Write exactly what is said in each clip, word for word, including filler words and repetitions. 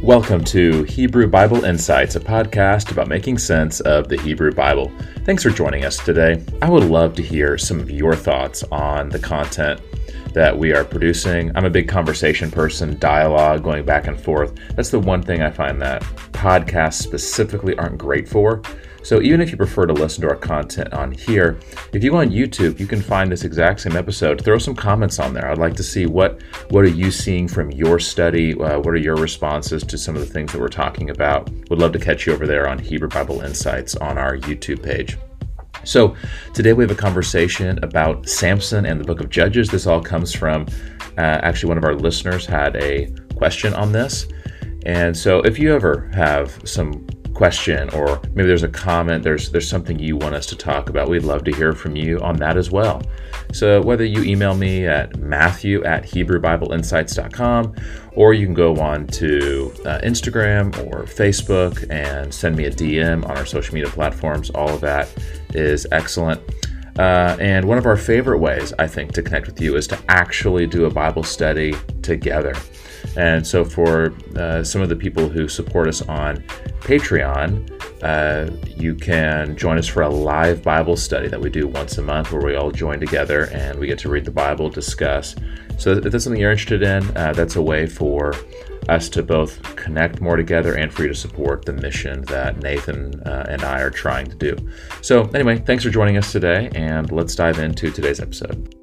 Welcome to Hebrew Bible Insights, a podcast about making sense of the Hebrew Bible. Thanks for joining us today. I would love to hear some of your thoughts on the content that we are producing. I'm a big conversation person, dialogue, going back and forth. That's the one thing I find that podcasts specifically aren't great for. So even if you prefer to listen to our content on here, if you go on YouTube, you can find this exact same episode. Throw some comments on there. I'd like to see what what are you seeing from your study? Uh, what are your responses to some of the things that we're talking about? Would love to catch you over there on Hebrew Bible Insights on our YouTube page. So today we have a conversation about Samson and the book of Judges. This all comes from, uh, actually one of our listeners had a question on this. And so if you ever have some question or maybe there's a comment, there's there's something you want us to talk about, we'd love to hear from you on that as well. So whether you email me at matthew at hebrew bible insights dot com, or you can go on to uh, Instagram or Facebook and send me a D M on our social media platforms, all of that is excellent. Uh, and one of our favorite ways, I think, to connect with you is to actually do a Bible study together. And so for uh, some of the people who support us on Patreon, uh, you can join us for a live Bible study that we do once a month where we all join together and we get to read the Bible, discuss. So if that's something you're interested in, uh, that's a way for us to both connect more together and for you to support the mission that Nathan uh, and I are trying to do. So anyway, thanks for joining us today, and let's dive into today's episode.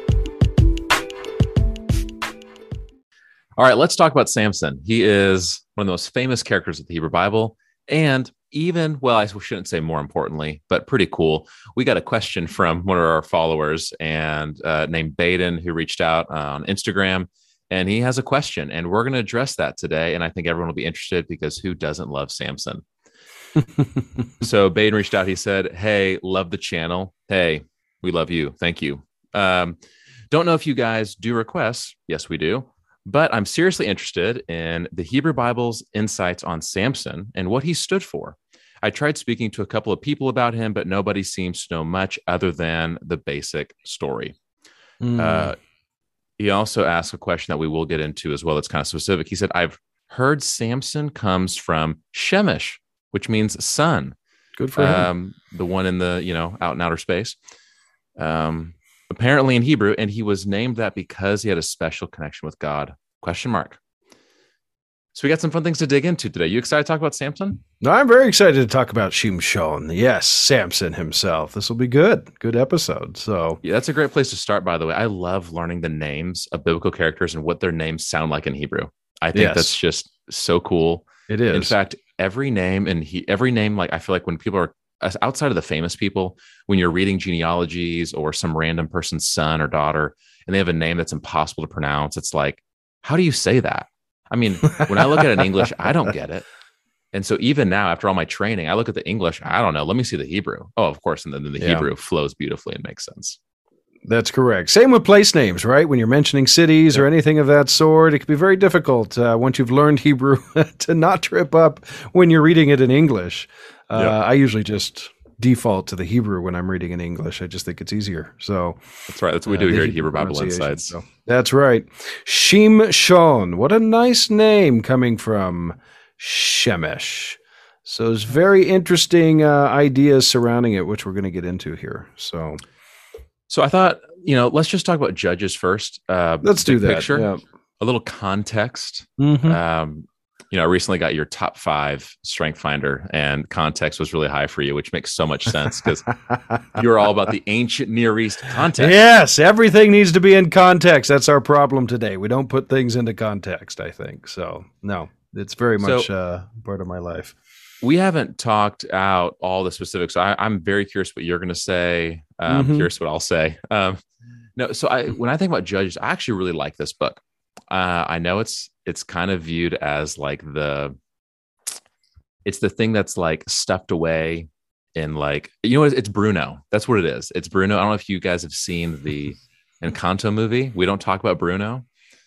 All right, let's talk about Samson. He is one of the most famous characters of the Hebrew Bible, and even, well, I shouldn't say more importantly, but pretty cool. We got a question from one of our followers and uh, named Baden, who reached out on Instagram, and he has a question, and we're going to address that today, and I think everyone will be interested because who doesn't love Samson? So Baden reached out. He said, hey, love the channel. Hey, we love you. Thank you. Um, don't know if you guys do requests. Yes, we do. But I'm seriously interested in the Hebrew Bible's insights on Samson and what he stood for. I tried speaking to a couple of people about him, but nobody seems to know much other than the basic story. Mm. Uh, he also asked a question that we will get into as well that's kind of specific. He said, I've heard Samson comes from Shemesh, which means sun. Good for um, him. The one in the, you know, out in outer space. Um Apparently in Hebrew, and he was named that because he had a special connection with God, question mark. So we got some fun things to dig into today. You excited to talk about Samson? No, I'm very excited to talk about Shimshon. Yes, Samson himself. This will be good. Good episode. So yeah, that's a great place to start, by the way. I love learning the names of biblical characters and what their names sound like in Hebrew. I think yes. that's just so cool. It is. In fact, every name and he every name, like I feel like when people are outside of the famous people, when you're reading genealogies or some random person's son or daughter, and they have a name that's impossible to pronounce, it's like, how do you say that? I mean, when I look at it in English, I don't get it. And so even now, after all my training, I look at the English, I don't know, let me see the Hebrew. Oh, of course. And then the yeah. Hebrew flows beautifully and makes sense. That's correct. Same with place names, right? When you're mentioning cities yeah. or anything of that sort, it can be very difficult uh, once you've learned Hebrew to not trip up when you're reading it in English. Uh, yep. I usually just default to the Hebrew when I'm reading in English. I just think it's easier. So that's right. That's what we do uh, here at Hebrew Bible Insights. So. That's right. Shimshon. What a nice name coming from Shemesh. So there's very interesting uh, ideas surrounding it, which we're going to get into here. So, so I thought, you know, let's just talk about Judges first. Uh, let's do that. Picture, yeah. A little context. Mm-hmm. Um, You know, I recently got your top five strength finder, and context was really high for you, which makes so much sense because you're all about the ancient Near East context. Yes, everything needs to be in context. That's our problem today. We don't put things into context, I think. So, no, it's very much so, uh, part of my life. We haven't talked out all the specifics. So I, I'm very curious what you're going to say. I'm mm-hmm. curious what I'll say. Um, no, so I, when I think about Judges, I actually really like this book. Uh, I know it's it's kind of viewed as like the it's the thing that's like stuffed away in like, you know, it's Bruno. That's what it is. It's Bruno. I don't know if you guys have seen the Encanto movie. We don't talk about Bruno.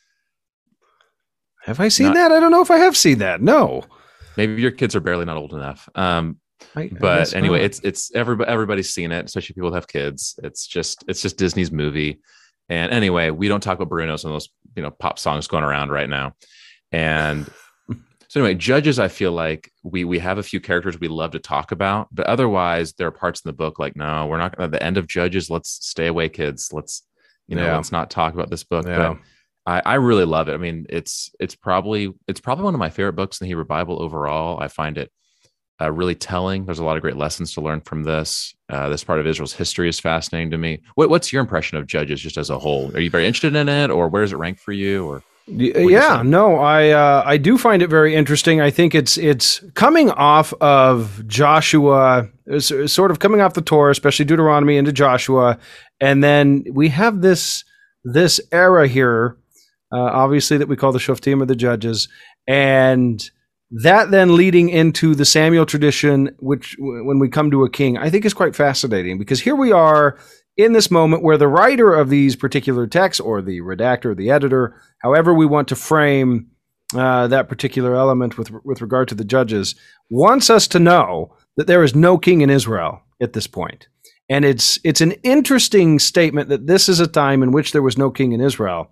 Have I seen Not, that? I don't know if I have seen that. No. Maybe your kids are barely not old enough. Um, I, but I anyway, not. it's it's everybody everybody's seen it, especially people who have kids. It's just it's just Disney's movie. And anyway, we don't talk about Bruno, some of those, you know, pop songs going around right now. And So anyway, Judges, I feel like we we have a few characters we love to talk about, but otherwise there are parts in the book like, no, we're not. At the end of Judges, let's stay away, kids. Let's you know, yeah. let's not talk about this book. Yeah. But I, I really love it. I mean, it's it's probably it's probably one of my favorite books in the Hebrew Bible overall. I find it uh, really telling. There's a lot of great lessons to learn from this. Uh, this part of Israel's history is fascinating to me. What, what's your impression of Judges just as a whole? Are you very interested in it, or where does it rank for you? Or Yeah, no, I uh, I do find it very interesting. I think it's it's coming off of Joshua, sort of coming off the Torah, especially Deuteronomy into Joshua, and then we have this this era here, uh, obviously that we call the Shoftim or the Judges, and that then leading into the Samuel tradition, which when we come to a king, I think is quite fascinating because here we are in this moment where the writer of these particular texts, or the redactor, the editor, however we want to frame uh, that particular element with with regard to the Judges, wants us to know that there is no king in Israel at this point. And it's it's an interesting statement that this is a time in which there was no king in Israel,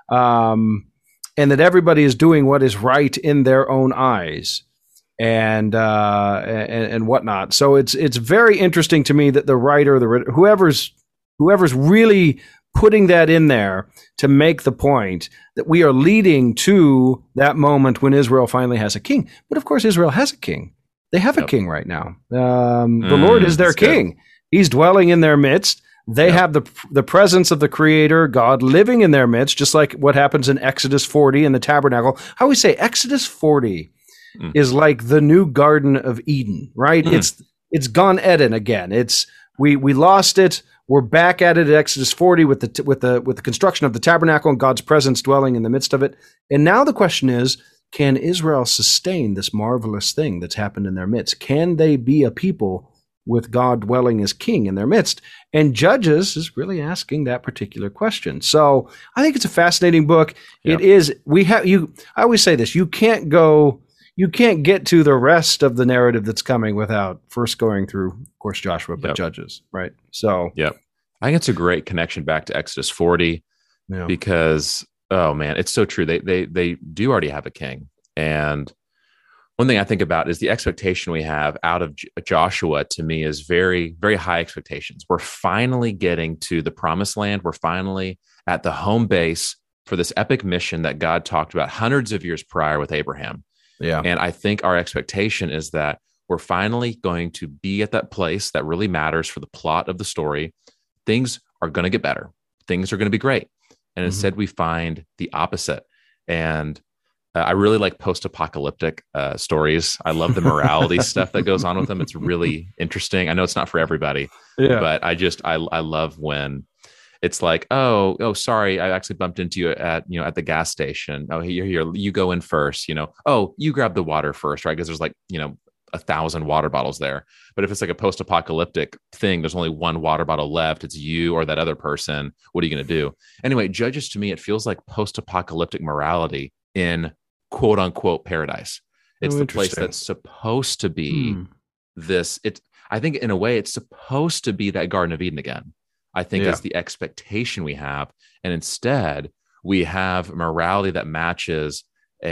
um, and that everybody is doing what is right in their own eyes. And, uh, and and whatnot. So it's it's very interesting to me that the writer, the whoever's whoever's really putting that in there to make the point that we are leading to that moment when Israel finally has a king. But of course, Israel has a king. They have a yep. king right now. Um, the mm, Lord is their king. Good. He's dwelling in their midst. They yep. have the the presence of the Creator, God, living in their midst, just like what happens in Exodus forty in the tabernacle. How we say Exodus forty mm. is like the new Garden of Eden, right? Mm. It's it's Gan Eden again. It's we we lost it. We're back at it at Exodus forty with the with the with the construction of the tabernacle and God's presence dwelling in the midst of it. And now the question is, can Israel sustain this marvelous thing that's happened in their midst? Can they be a people with God dwelling as king in their midst? And Judges is really asking that particular question. So I think it's a fascinating book. Yeah. It is. We have you. I always say this: you can't go. You can't get to the rest of the narrative that's coming without first going through, of course, Joshua, but yep. Judges, right? So, yeah, I think it's a great connection back to Exodus forty yeah. because, oh man, it's so true. They they they do already have a king, and one thing I think about is the expectation we have out of J- Joshua. To me, is very very high expectations. We're finally getting to the promised land. We're finally at the home base for this epic mission that God talked about hundreds of years prior with Abraham. Yeah. And I think our expectation is that we're finally going to be at that place that really matters for the plot of the story. Things are going to get better. Things are going to be great. And mm-hmm. instead we find the opposite. And uh, I really like post-apocalyptic uh, stories. I love the morality stuff that goes on with them. It's really interesting. I know it's not for everybody, yeah. but I just, I, I love when it's like, oh, oh, sorry, I actually bumped into you at, you know, at the gas station. Oh, here, here, you go in first, you know, oh, you grab the water first, right? Because there's like, you know, a thousand water bottles there. But if it's like a post-apocalyptic thing, there's only one water bottle left. It's you or that other person. What are you going to do? Anyway, Judges, to me, it feels like post-apocalyptic morality in quote unquote paradise. It's oh, the place that's supposed to be hmm. this. It, I think in a way it's supposed to be that Garden of Eden again. I think yeah. is the expectation we have. And instead we have morality that matches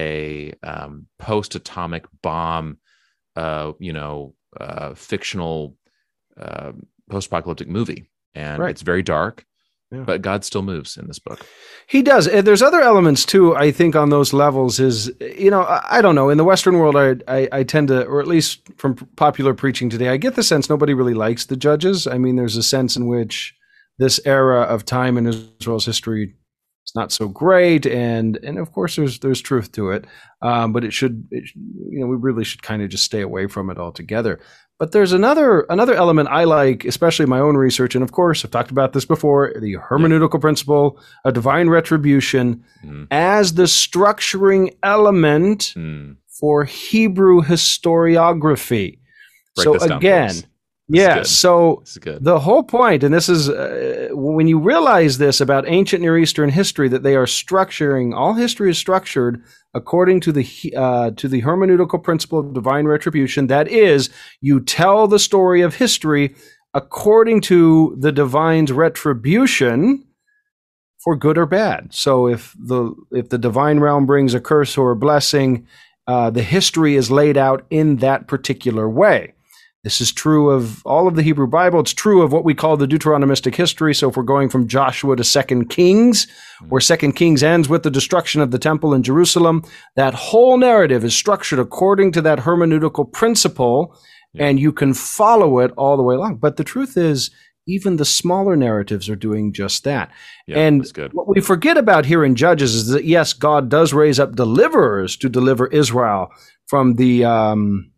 a um, post-atomic bomb, uh, you know, uh, fictional uh, post-apocalyptic movie. And right. it's very dark, yeah. but God still moves in this book. He does. And there's other elements too, I think, on those levels is, you know, I, I don't know. In the Western world, I, I, I tend to, or at least from popular preaching today, I get the sense nobody really likes the Judges. I mean, there's a sense in which this era of time in Israel's history is not so great, and and of course there's there's truth to it, um, but it should, it, you know, we really should kind of just stay away from it altogether. But there's another another element I like, especially in my own research, and of course I've talked about this before: the hermeneutical principle of divine retribution mm. as the structuring element mm. for Hebrew historiography. Break so again. Down, Yeah, so the whole point, and this is uh, when you realize this about ancient Near Eastern history, that they are structuring, all history is structured according to the uh, to the hermeneutical principle of divine retribution. That is, you tell the story of history according to the divine's retribution for good or bad. So if the if the divine realm brings a curse or a blessing, uh, the history is laid out in that particular way. This is true of all of the Hebrew Bible. It's true of what we call the Deuteronomistic history. So if we're going from Joshua to Second Kings, where Second Kings ends with the destruction of the temple in Jerusalem, that whole narrative is structured according to that hermeneutical principle, yeah. and you can follow it all the way along. But the truth is, even the smaller narratives are doing just that. Yeah, and that's good. What we forget about here in Judges is that, yes, God does raise up deliverers to deliver Israel from the um,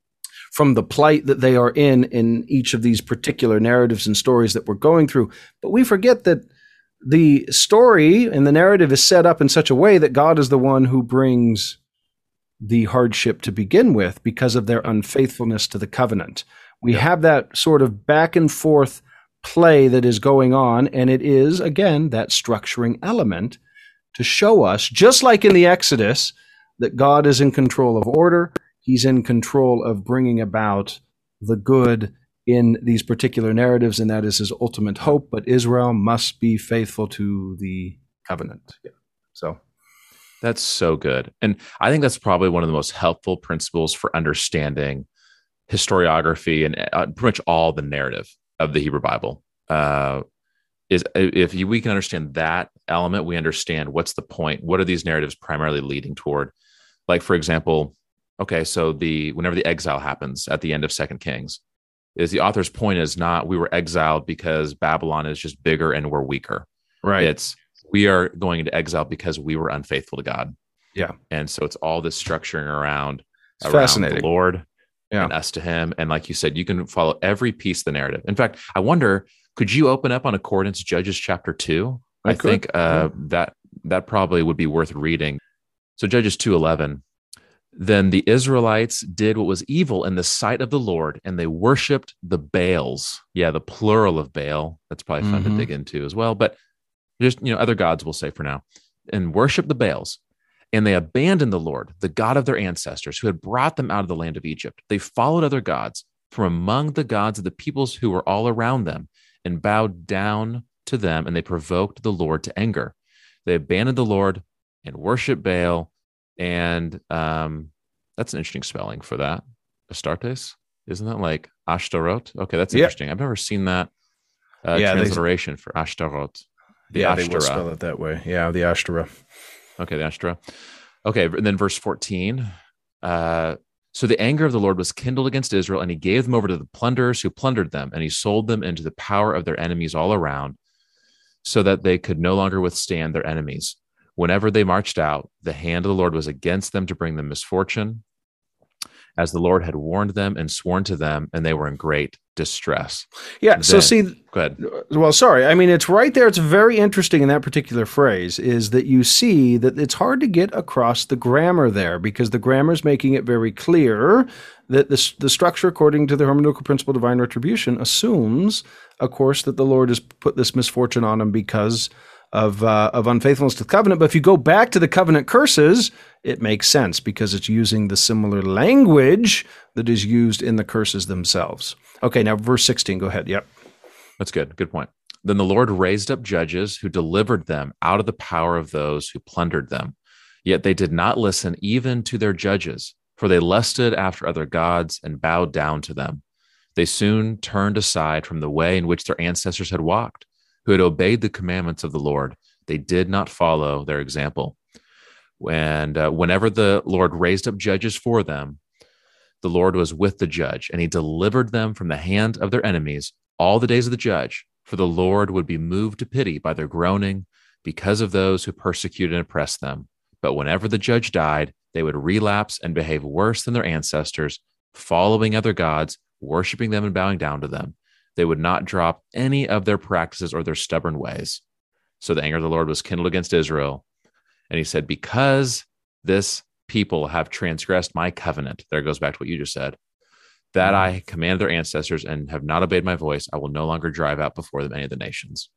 from the plight that they are in in each of these particular narratives and stories that we're going through. But we forget that the story and the narrative is set up in such a way that God is the one who brings the hardship to begin with because of their unfaithfulness to the covenant. We yeah. have that sort of back and forth play that is going on, and it is, again, that structuring element to show us, just like in the Exodus, that God is in control of order. He's in control of bringing about the good in these particular narratives, and that is his ultimate hope. But Israel must be faithful to the covenant. Yeah. So that's so good. And I think that's probably one of the most helpful principles for understanding historiography and uh, pretty much all the narrative of the Hebrew Bible. Uh, is if we can understand that element, we understand what's the point. What are these narratives primarily leading toward? Like, for example, okay, so the whenever the exile happens at the end of Second Kings, is the author's point is not we were exiled because Babylon is just bigger and we're weaker. Right. It's we are going into exile because we were unfaithful to God. Yeah. And so it's all this structuring around, it's around fascinating. the Lord yeah. and us to him. And like you said, you can follow every piece of the narrative. In fact, I wonder, could you open up on Accordance Judges chapter two? I, I think uh, yeah. that that probably would be worth reading. So Judges two eleven. Then the Israelites did what was evil in the sight of the Lord, and they worshiped the Baals. Yeah, the plural of Baal. That's probably fun mm-hmm. to dig into as well. But just, you know, other gods we'll say for now. And worship the Baals. And they abandoned the Lord, the God of their ancestors, who had brought them out of the land of Egypt. They followed other gods from among the gods of the peoples who were all around them and bowed down to them, and they provoked the Lord to anger. They abandoned the Lord and worshiped Baal. And um, that's an interesting spelling for that. Astartes? Isn't that like Ashtaroth? Okay, that's interesting. Yep. I've never seen that uh, yeah, transliteration they, for Ashtaroth. The yeah, Ashtara. They will spell it that way. Yeah, the Ashtara. Okay, the Ashtara. Okay, and then verse fourteen. Uh, so the anger of the Lord was kindled against Israel, and he gave them over to the plunderers who plundered them, and he sold them into the power of their enemies all around, so that they could no longer withstand their enemies. Whenever they marched out, the hand of the Lord was against them to bring them misfortune, as the Lord had warned them and sworn to them, and they were in great distress. Yeah, then, so see, go ahead. Well, sorry. I mean, it's right there. It's very interesting in that particular phrase is that you see that it's hard to get across the grammar there because the grammar is making it very clear that the, the structure, according to the hermeneutical principle of divine retribution, assumes, of course, that the Lord has put this misfortune on them because of uh, of unfaithfulness to the covenant. But if you go back to the covenant curses, it makes sense because it's using the similar language that is used in the curses themselves. Okay, now verse sixteen, go ahead. Yep. That's good. Good point. Then the Lord raised up judges who delivered them out of the power of those who plundered them. Yet they did not listen even to their judges, for they lusted after other gods and bowed down to them. They soon turned aside from the way in which their ancestors had walked, who had obeyed the commandments of the Lord. They did not follow their example. And uh, whenever the Lord raised up judges for them, the Lord was with the judge, and he delivered them from the hand of their enemies all the days of the judge, for the Lord would be moved to pity by their groaning because of those who persecuted and oppressed them. But whenever the judge died, they would relapse and behave worse than their ancestors, following other gods, worshiping them and bowing down to them. They would not drop any of their practices or their stubborn ways. So the anger of the Lord was kindled against Israel. And he said, because this people have transgressed my covenant, there goes back to what you just said, that I commanded their ancestors and have not obeyed my voice, I will no longer drive out before them any of the nations.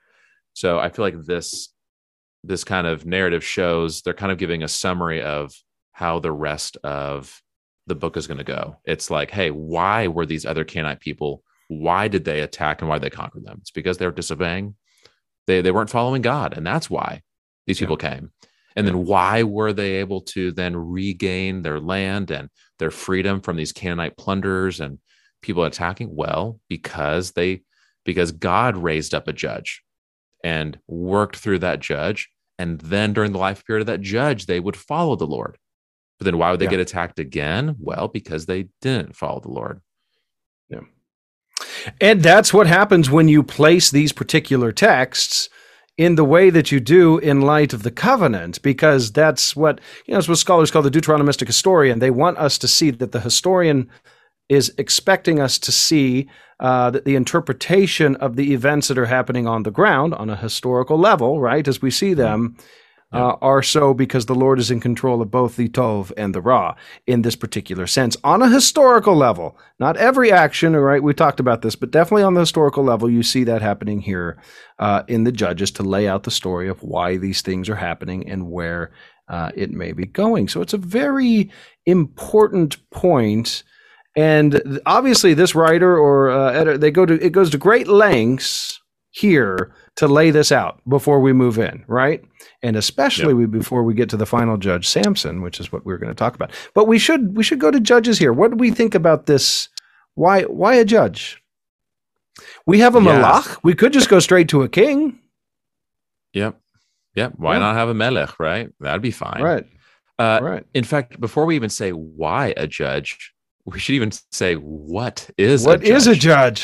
So I feel like this, this kind of narrative shows they're kind of giving a summary of how the rest of the book is going to go. It's like, hey, why were these other Canaanite people? Why did they attack and why did they conquer them? It's because they were disobeying. They they weren't following God, and that's why these people yeah. came. And then why were they able to then regain their land and their freedom from these Canaanite plunderers and people attacking? Well, because they because God raised up a judge and worked through that judge. And then during the life period of that judge, they would follow the Lord. But then why would they yeah. get attacked again? Well, because they didn't follow the Lord. Yeah. And that's what happens when you place these particular texts in the way that you do in light of the covenant, because that's what, you know, it's what scholars call the Deuteronomistic historian. They want us to see that the historian is expecting us to see uh, that the interpretation of the events that are happening on the ground on a historical level, right, as we see them, yeah. uh, are so because the Lord is in control of both the Tov and the Ra in this particular sense. On a historical level, not every action, right, we talked about this, but definitely on the historical level, you see that happening here uh, in the Judges to lay out the story of why these things are happening and where uh, it may be going. So it's a very important point. And obviously, this writer or uh, editor, they go to it goes to great lengths here to lay this out before we move in, right? And especially yep. we, before we get to the final judge, Samson, which is what we're going to talk about. But we should we should go to judges here. What do we think about this? Why why a judge? We have a yeah. malach. We could just go straight to a king. Yep. Yep. Why yeah. not have a melech? Right. That'd be fine. Right. Uh, right. In fact, before we even say why a judge, we should even say, what is what a judge? is a judge?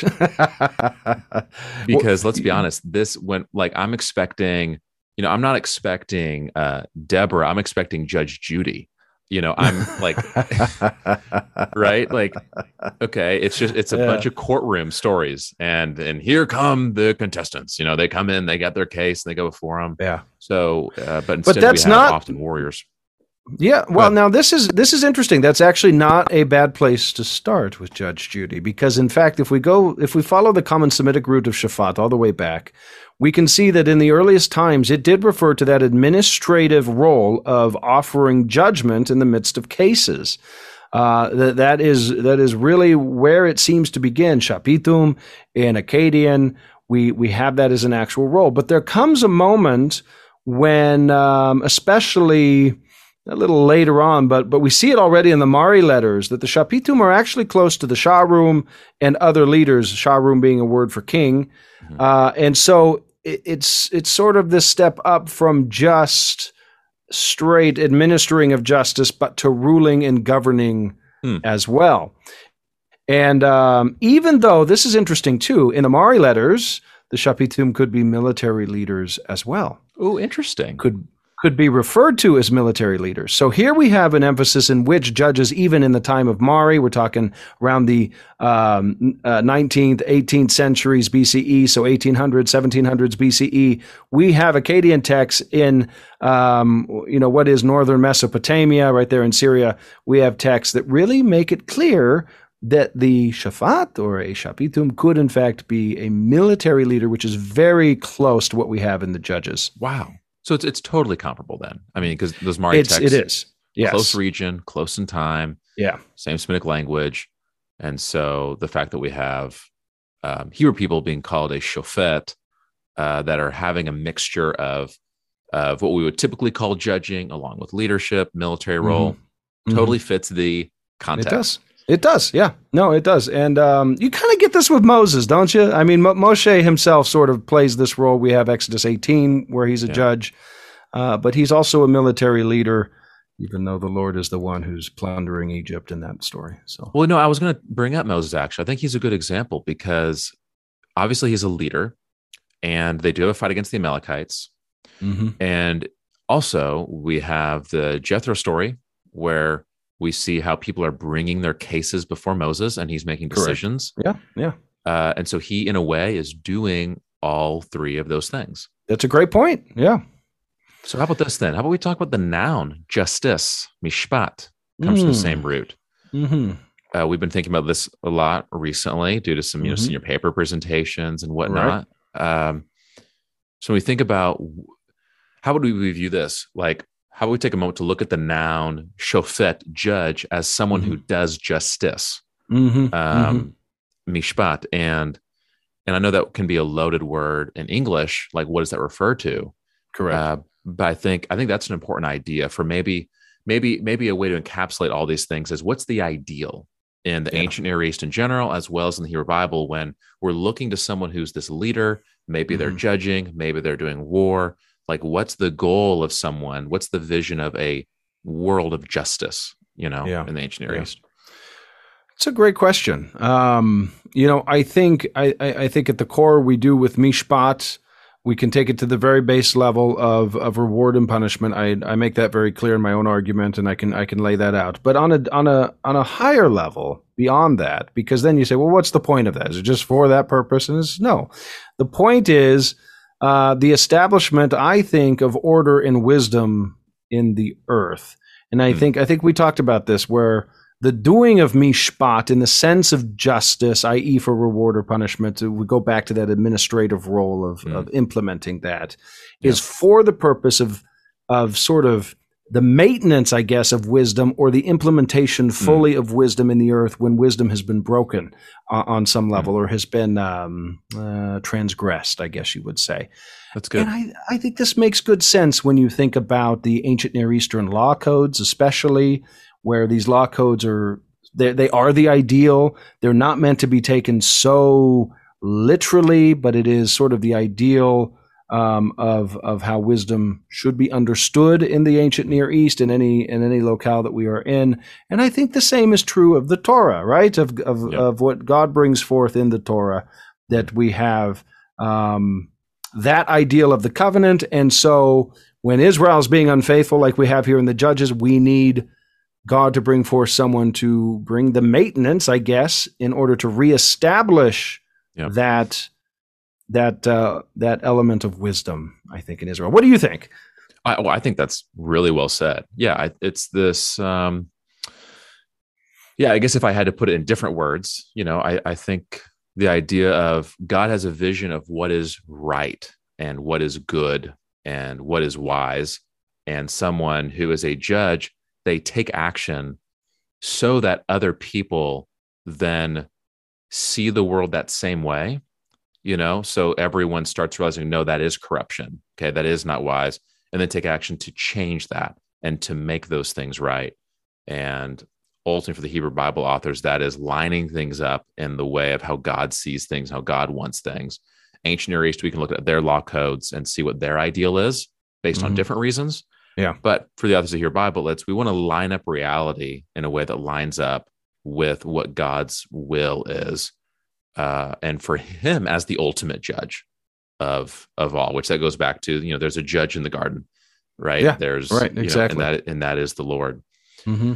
Because let's be honest, this went like I'm expecting, you know, I'm not expecting uh, Deborah. I'm expecting Judge Judy. You know, I'm like, right? Like, okay, it's just it's a yeah. bunch of courtroom stories, and and here come the contestants. You know, they come in, they got their case, and they go before them. Yeah. So, uh, but instead but that's we have not often warriors. Yeah, well, now this is this is interesting. That's actually not a bad place to start with Judge Judy, because in fact, if we go, if we follow the common Semitic root of Shaphat all the way back, we can see that in the earliest times, it did refer to that administrative role of offering judgment in the midst of cases. Uh, that that is that is really where it seems to begin. Shapitum in Akkadian, we we have that as an actual role, but there comes a moment when, um, especially a little later on, but but we see it already in the Mari letters that the Shapitum are actually close to the Sharum and other leaders, Sharum being a word for king. Mm-hmm. Uh, and so it, it's it's sort of this step up from just straight administering of justice, but to ruling and governing mm. as well. And um, even though, this is interesting too, in the Mari letters, the Shapitum could be military leaders as well. Oh, interesting. Could could be referred to as military leaders. So here we have an emphasis in which judges, even in the time of Mari, we're talking around the um, uh, nineteenth, eighteenth centuries B C E, so eighteen hundreds, seventeen hundreds B C E, we have Akkadian texts in, um, you know, what is northern Mesopotamia, right there in Syria. We have texts that really make it clear that the Shaphat or a Shapitum could in fact be a military leader, which is very close to what we have in the Judges. Wow. So it's it's totally comparable then. I mean, because those Mari it's, texts, it is yes. close region, close in time, yeah, same Semitic language, and so the fact that we have um, Hebrew people being called a shofet, uh, that are having a mixture of of what we would typically call judging, along with leadership, military role, mm-hmm. totally mm-hmm. fits the context. It does. It does, yeah. No, it does. And um, you kind of get this with Moses, don't you? I mean, Mo- Moshe himself sort of plays this role. We have Exodus eighteen, where he's a yeah. judge, uh, but he's also a military leader, even though the Lord is the one who's plundering Egypt in that story. So, well, no, I was going to bring up Moses, actually. I think he's a good example because obviously he's a leader, and they do have a fight against the Amalekites. Mm-hmm. And also, we have the Jethro story, where we see how people are bringing their cases before Moses, and he's making decisions. Correct. Yeah, yeah. Uh, and so he, in a way, is doing all three of those things. That's a great point. Yeah. So how about this then? How about we talk about the noun justice? Mishpat comes mm. from the same root. Mm-hmm. Uh, we've been thinking about this a lot recently due to some you know, mm-hmm. senior paper presentations and whatnot. Right. Um, so when we think about how would we view this? Like, how would we take a moment to look at the noun shofet, judge, as someone mm-hmm. who does justice, mm-hmm. um, mm-hmm. mishpat, and and I know that can be a loaded word in English. Like, what does that refer to? Correct. Uh, but I think I think that's an important idea for maybe maybe maybe a way to encapsulate all these things is what's the ideal in the yeah. ancient Near East in general, as well as in the Hebrew Bible, when we're looking to someone who's this leader, maybe mm-hmm. they're judging, maybe they're doing war. Like, what's the goal of someone? What's the vision of a world of justice, you know, yeah. in the ancient Near yeah. East? It's a great question. Um, you know, I think I, I think at the core we do with Mishpat, we can take it to the very base level of of reward and punishment. I I make that very clear in my own argument, and I can I can lay that out. But on a on a on a higher level beyond that, because then you say, well, what's the point of that? Is it just for that purpose? And it's no. The point is uh, the establishment, I think, of order and wisdom in the earth. And I mm. think I think we talked about this, where the doing of mishpat in the sense of justice, that is for reward or punishment, we go back to that administrative role of, mm. of implementing that, yep. is for the purpose of of sort of the maintenance, I guess, of wisdom, or the implementation fully mm. of wisdom in the earth when wisdom has been broken uh, on some level mm. or has been um, uh, transgressed, I guess you would say. That's good. And I, I think this makes good sense when you think about the ancient Near Eastern law codes, especially, where these law codes are, they, they are the ideal. They're not meant to be taken so literally, but it is sort of the ideal um, of of how wisdom should be understood in the ancient Near East, in any in any locale that we are in. And I think the same is true of the Torah, right? Of of, yep. of what God brings forth in the Torah, that we have um, that ideal of the covenant. And so when Israel's being unfaithful, like we have here in the Judges, we need God to bring forth someone to bring the maintenance, I guess, in order to reestablish yep. that that uh, that element of wisdom, I think, in Israel. What do you think? I, well, I think that's really well said. Yeah, I, it's this. Um, yeah, I guess if I had to put it in different words, you know, I, I think the idea of God has a vision of what is right and what is good and what is wise, and someone who is a judge, they take action so that other people then see the world that same way, you know, so everyone starts realizing, no, that is corruption. Okay, that is not wise. And then take action to change that and to make those things right. And ultimately for the Hebrew Bible authors, that is lining things up in the way of how God sees things, how God wants things. Ancient Near East, we can look at their law codes and see what their ideal is based mm-hmm. on different reasons. Yeah. But for the authors of Hebrew Bible, it's we want to line up reality in a way that lines up with what God's will is. Uh, and for him as the ultimate judge of of all, which that goes back to, you know, there's a judge in the garden, right? Yeah, there's right, exactly. Know, and that and that is the Lord. Mm-hmm.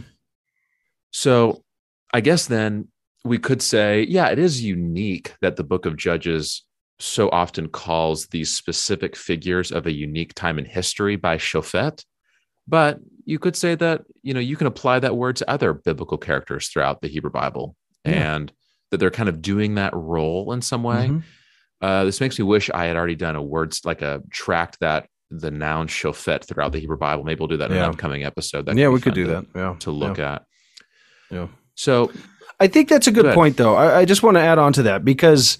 So I guess then we could say, yeah, it is unique that the book of Judges so often calls these specific figures of a unique time in history by Shofet. But you could say that, you know, you can apply that word to other biblical characters throughout the Hebrew Bible, yeah. and that they're kind of doing that role in some way. Mm-hmm. Uh, this makes me wish I had already done a words like a tract that the noun Shofet throughout the Hebrew Bible. Maybe we'll do that in yeah. an upcoming episode. That yeah, we could do to, that. Yeah. To look yeah. at. Yeah. So I think that's a good, good. point, though. I, I just want to add on to that, because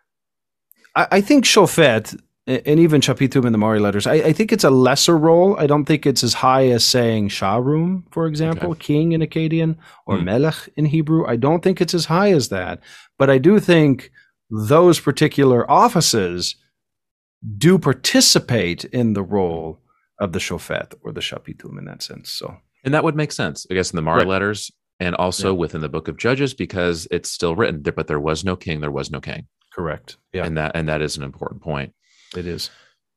I, I think Shofet, and even Chapitum in the Mari letters, I, I think it's a lesser role. I don't think it's as high as saying Sharum, for example, okay. king in Akkadian, or mm. Melech in Hebrew. I don't think it's as high as that. But I do think those particular offices do participate in the role of the Shofet or the Chapitum in that sense. So, and that would make sense, I guess, in the Mari right. letters, and also yeah. within the book of Judges, because it's still written there, but there was no king, there was no king. Correct. Yeah. And that and that is an important point. It is.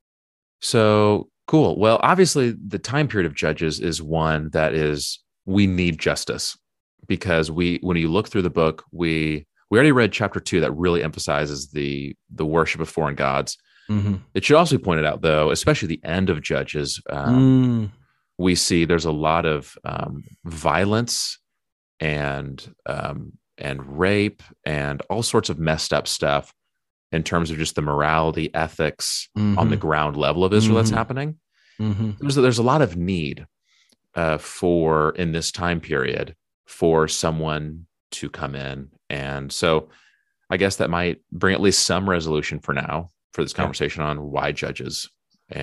So cool. Well, obviously the time period of Judges is one that is, we need justice, because we, when you look through the book, we, we already read chapter two that really emphasizes the, the worship of foreign gods. Mm-hmm. It should also be pointed out, though, especially the end of Judges, um, mm. we see there's a lot of um, violence and, um, and rape and all sorts of messed up stuff in terms of just the morality, ethics mm-hmm. on the ground level of Israel mm-hmm. that's happening. Mm-hmm. There's, there's a lot of need uh, for, in this time period, for someone to come in. And so I guess that might bring at least some resolution for now for this conversation yeah. on why Judges. And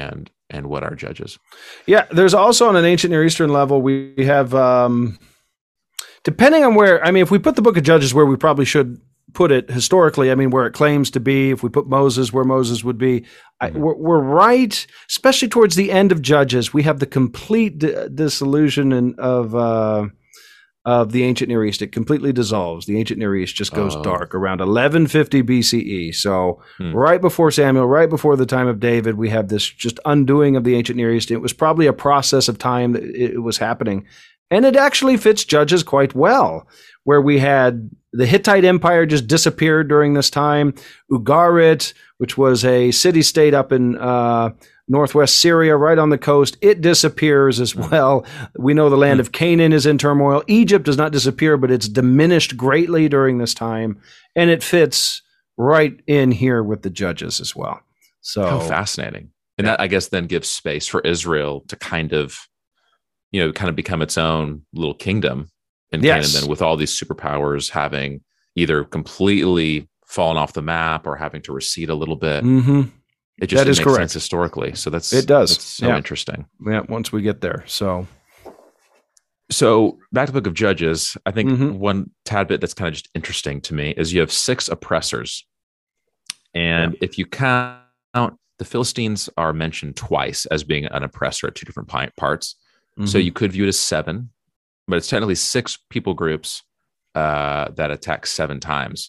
and what are judges? Yeah, there's also on an ancient Near Eastern level, we have, um, depending on where, I mean, if we put the book of Judges where we probably should put it historically, I mean, where it claims to be, if we put Moses where Moses would be, mm-hmm. I, we're, we're right, especially towards the end of Judges, we have the complete di- dissolution of uh, of the ancient Near East. It completely dissolves. The ancient Near East just goes oh. dark around eleven fifty B C E. So hmm. right before Samuel, right before the time of David, we have this just undoing of the ancient Near East. It was probably a process of time that it was happening. And it actually fits Judges quite well, where we had the Hittite Empire just disappeared during this time. Ugarit, which was a city-state up in uh, northwest Syria, right on the coast, it disappears as well. We know the land of Canaan is in turmoil. Egypt does not disappear, but it's diminished greatly during this time. And it fits right in here with the Judges as well. So how fascinating. And that, I guess, then gives space for Israel to kind of, you know, kind of become its own little kingdom in yes. Canaan, then with all these superpowers having either completely fallen off the map or having to recede a little bit. Mm-hmm. It just that is makes correct. sense historically. So that's it does. That's so yeah. interesting. Yeah, once we get there. So so back to the book of Judges, I think mm-hmm. one tad bit that's kind of just interesting to me is you have six oppressors. And yeah. if you count, the Philistines are mentioned twice as being an oppressor at two different parts. Mm-hmm. So you could view it as seven, but it's technically six people groups uh, that attack seven times.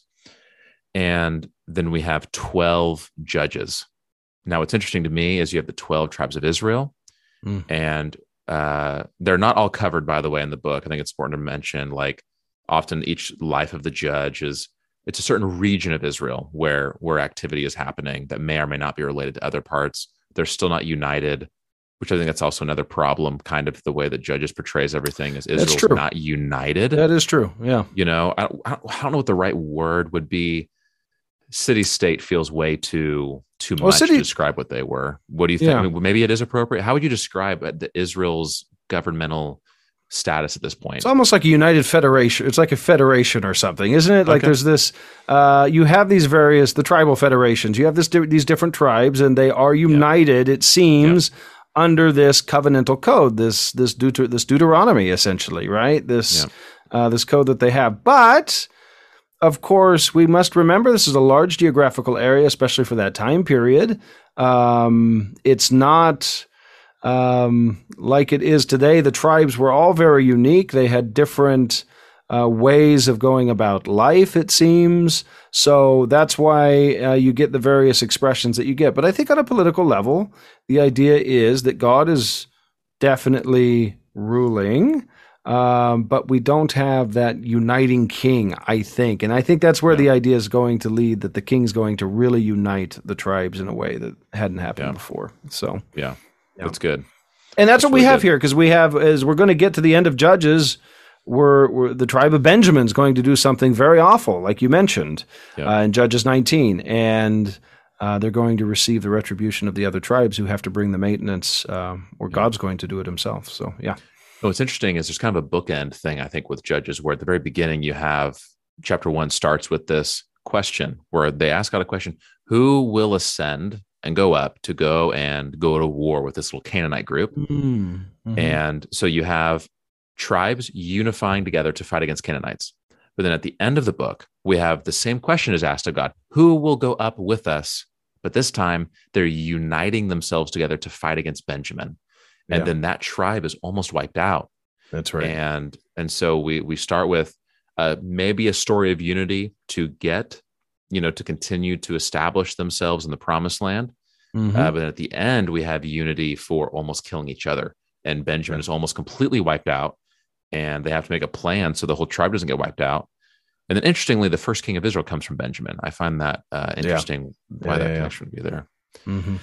And then we have twelve judges. Now, what's interesting to me is you have the twelve tribes of Israel, mm. and uh, they're not all covered, by the way, in the book. I think it's important to mention, like, often each life of the judge is, it's a certain region of Israel where, where activity is happening that may or may not be related to other parts. They're still not united, which I think that's also another problem, kind of the way that Judges portrays everything is Israel's not united. That is true. Yeah. You know, I, I don't know what the right word would be. City state feels way too too well, much city, to describe what they were. What do you think? Yeah. I mean, maybe it is appropriate. How would you describe the Israel's governmental status at this point? It's almost like a united federation. It's like a federation or something, isn't it? Like okay. there's this, uh, you have these various, the tribal federations. You have this these different tribes, and they are united, yeah. it seems, yeah. under this covenantal code, this this, Deut- this Deuteronomy, essentially, right? This yeah. uh, this code that they have. But of course, we must remember this is a large geographical area, especially for that time period. Um, it's not um, like it is today. The tribes were all very unique. They had different uh, ways of going about life, it seems. So that's why uh, you get the various expressions that you get. But I think on a political level, the idea is that God is definitely ruling. Um, but we don't have that uniting king, I think. And I think that's where yeah. the idea is going to lead, that the king's going to really unite the tribes in a way that hadn't happened yeah. before. So yeah, yeah, that's good. And that's, that's what really we have good. here, because we have, as we're going to get to the end of Judges, we're, we're, the tribe of Benjamin is going to do something very awful, like you mentioned, yeah. uh, in Judges nineteen. And uh, they're going to receive the retribution of the other tribes who have to bring the maintenance, uh, or yeah. God's going to do it himself. So, yeah. What's interesting is there's kind of a bookend thing, I think, with Judges, where at the very beginning you have chapter one starts with this question where they ask God a question: who will ascend and go up to go and go to war with this little Canaanite group? Mm-hmm. And so you have tribes unifying together to fight against Canaanites. But then at the end of the book, we have the same question is asked of God: who will go up with us? But this time they're uniting themselves together to fight against Benjamin. And yeah. then that tribe is almost wiped out. That's right. And and so we we start with uh, maybe a story of unity to get, you know, to continue to establish themselves in the promised land. Mm-hmm. Uh, but at the end, we have unity for almost killing each other. And Benjamin yeah. is almost completely wiped out. And they have to make a plan so the whole tribe doesn't get wiped out. And then interestingly, the first king of Israel comes from Benjamin. I find that uh, interesting yeah. why yeah, that yeah, connection would be there. Mm-hmm.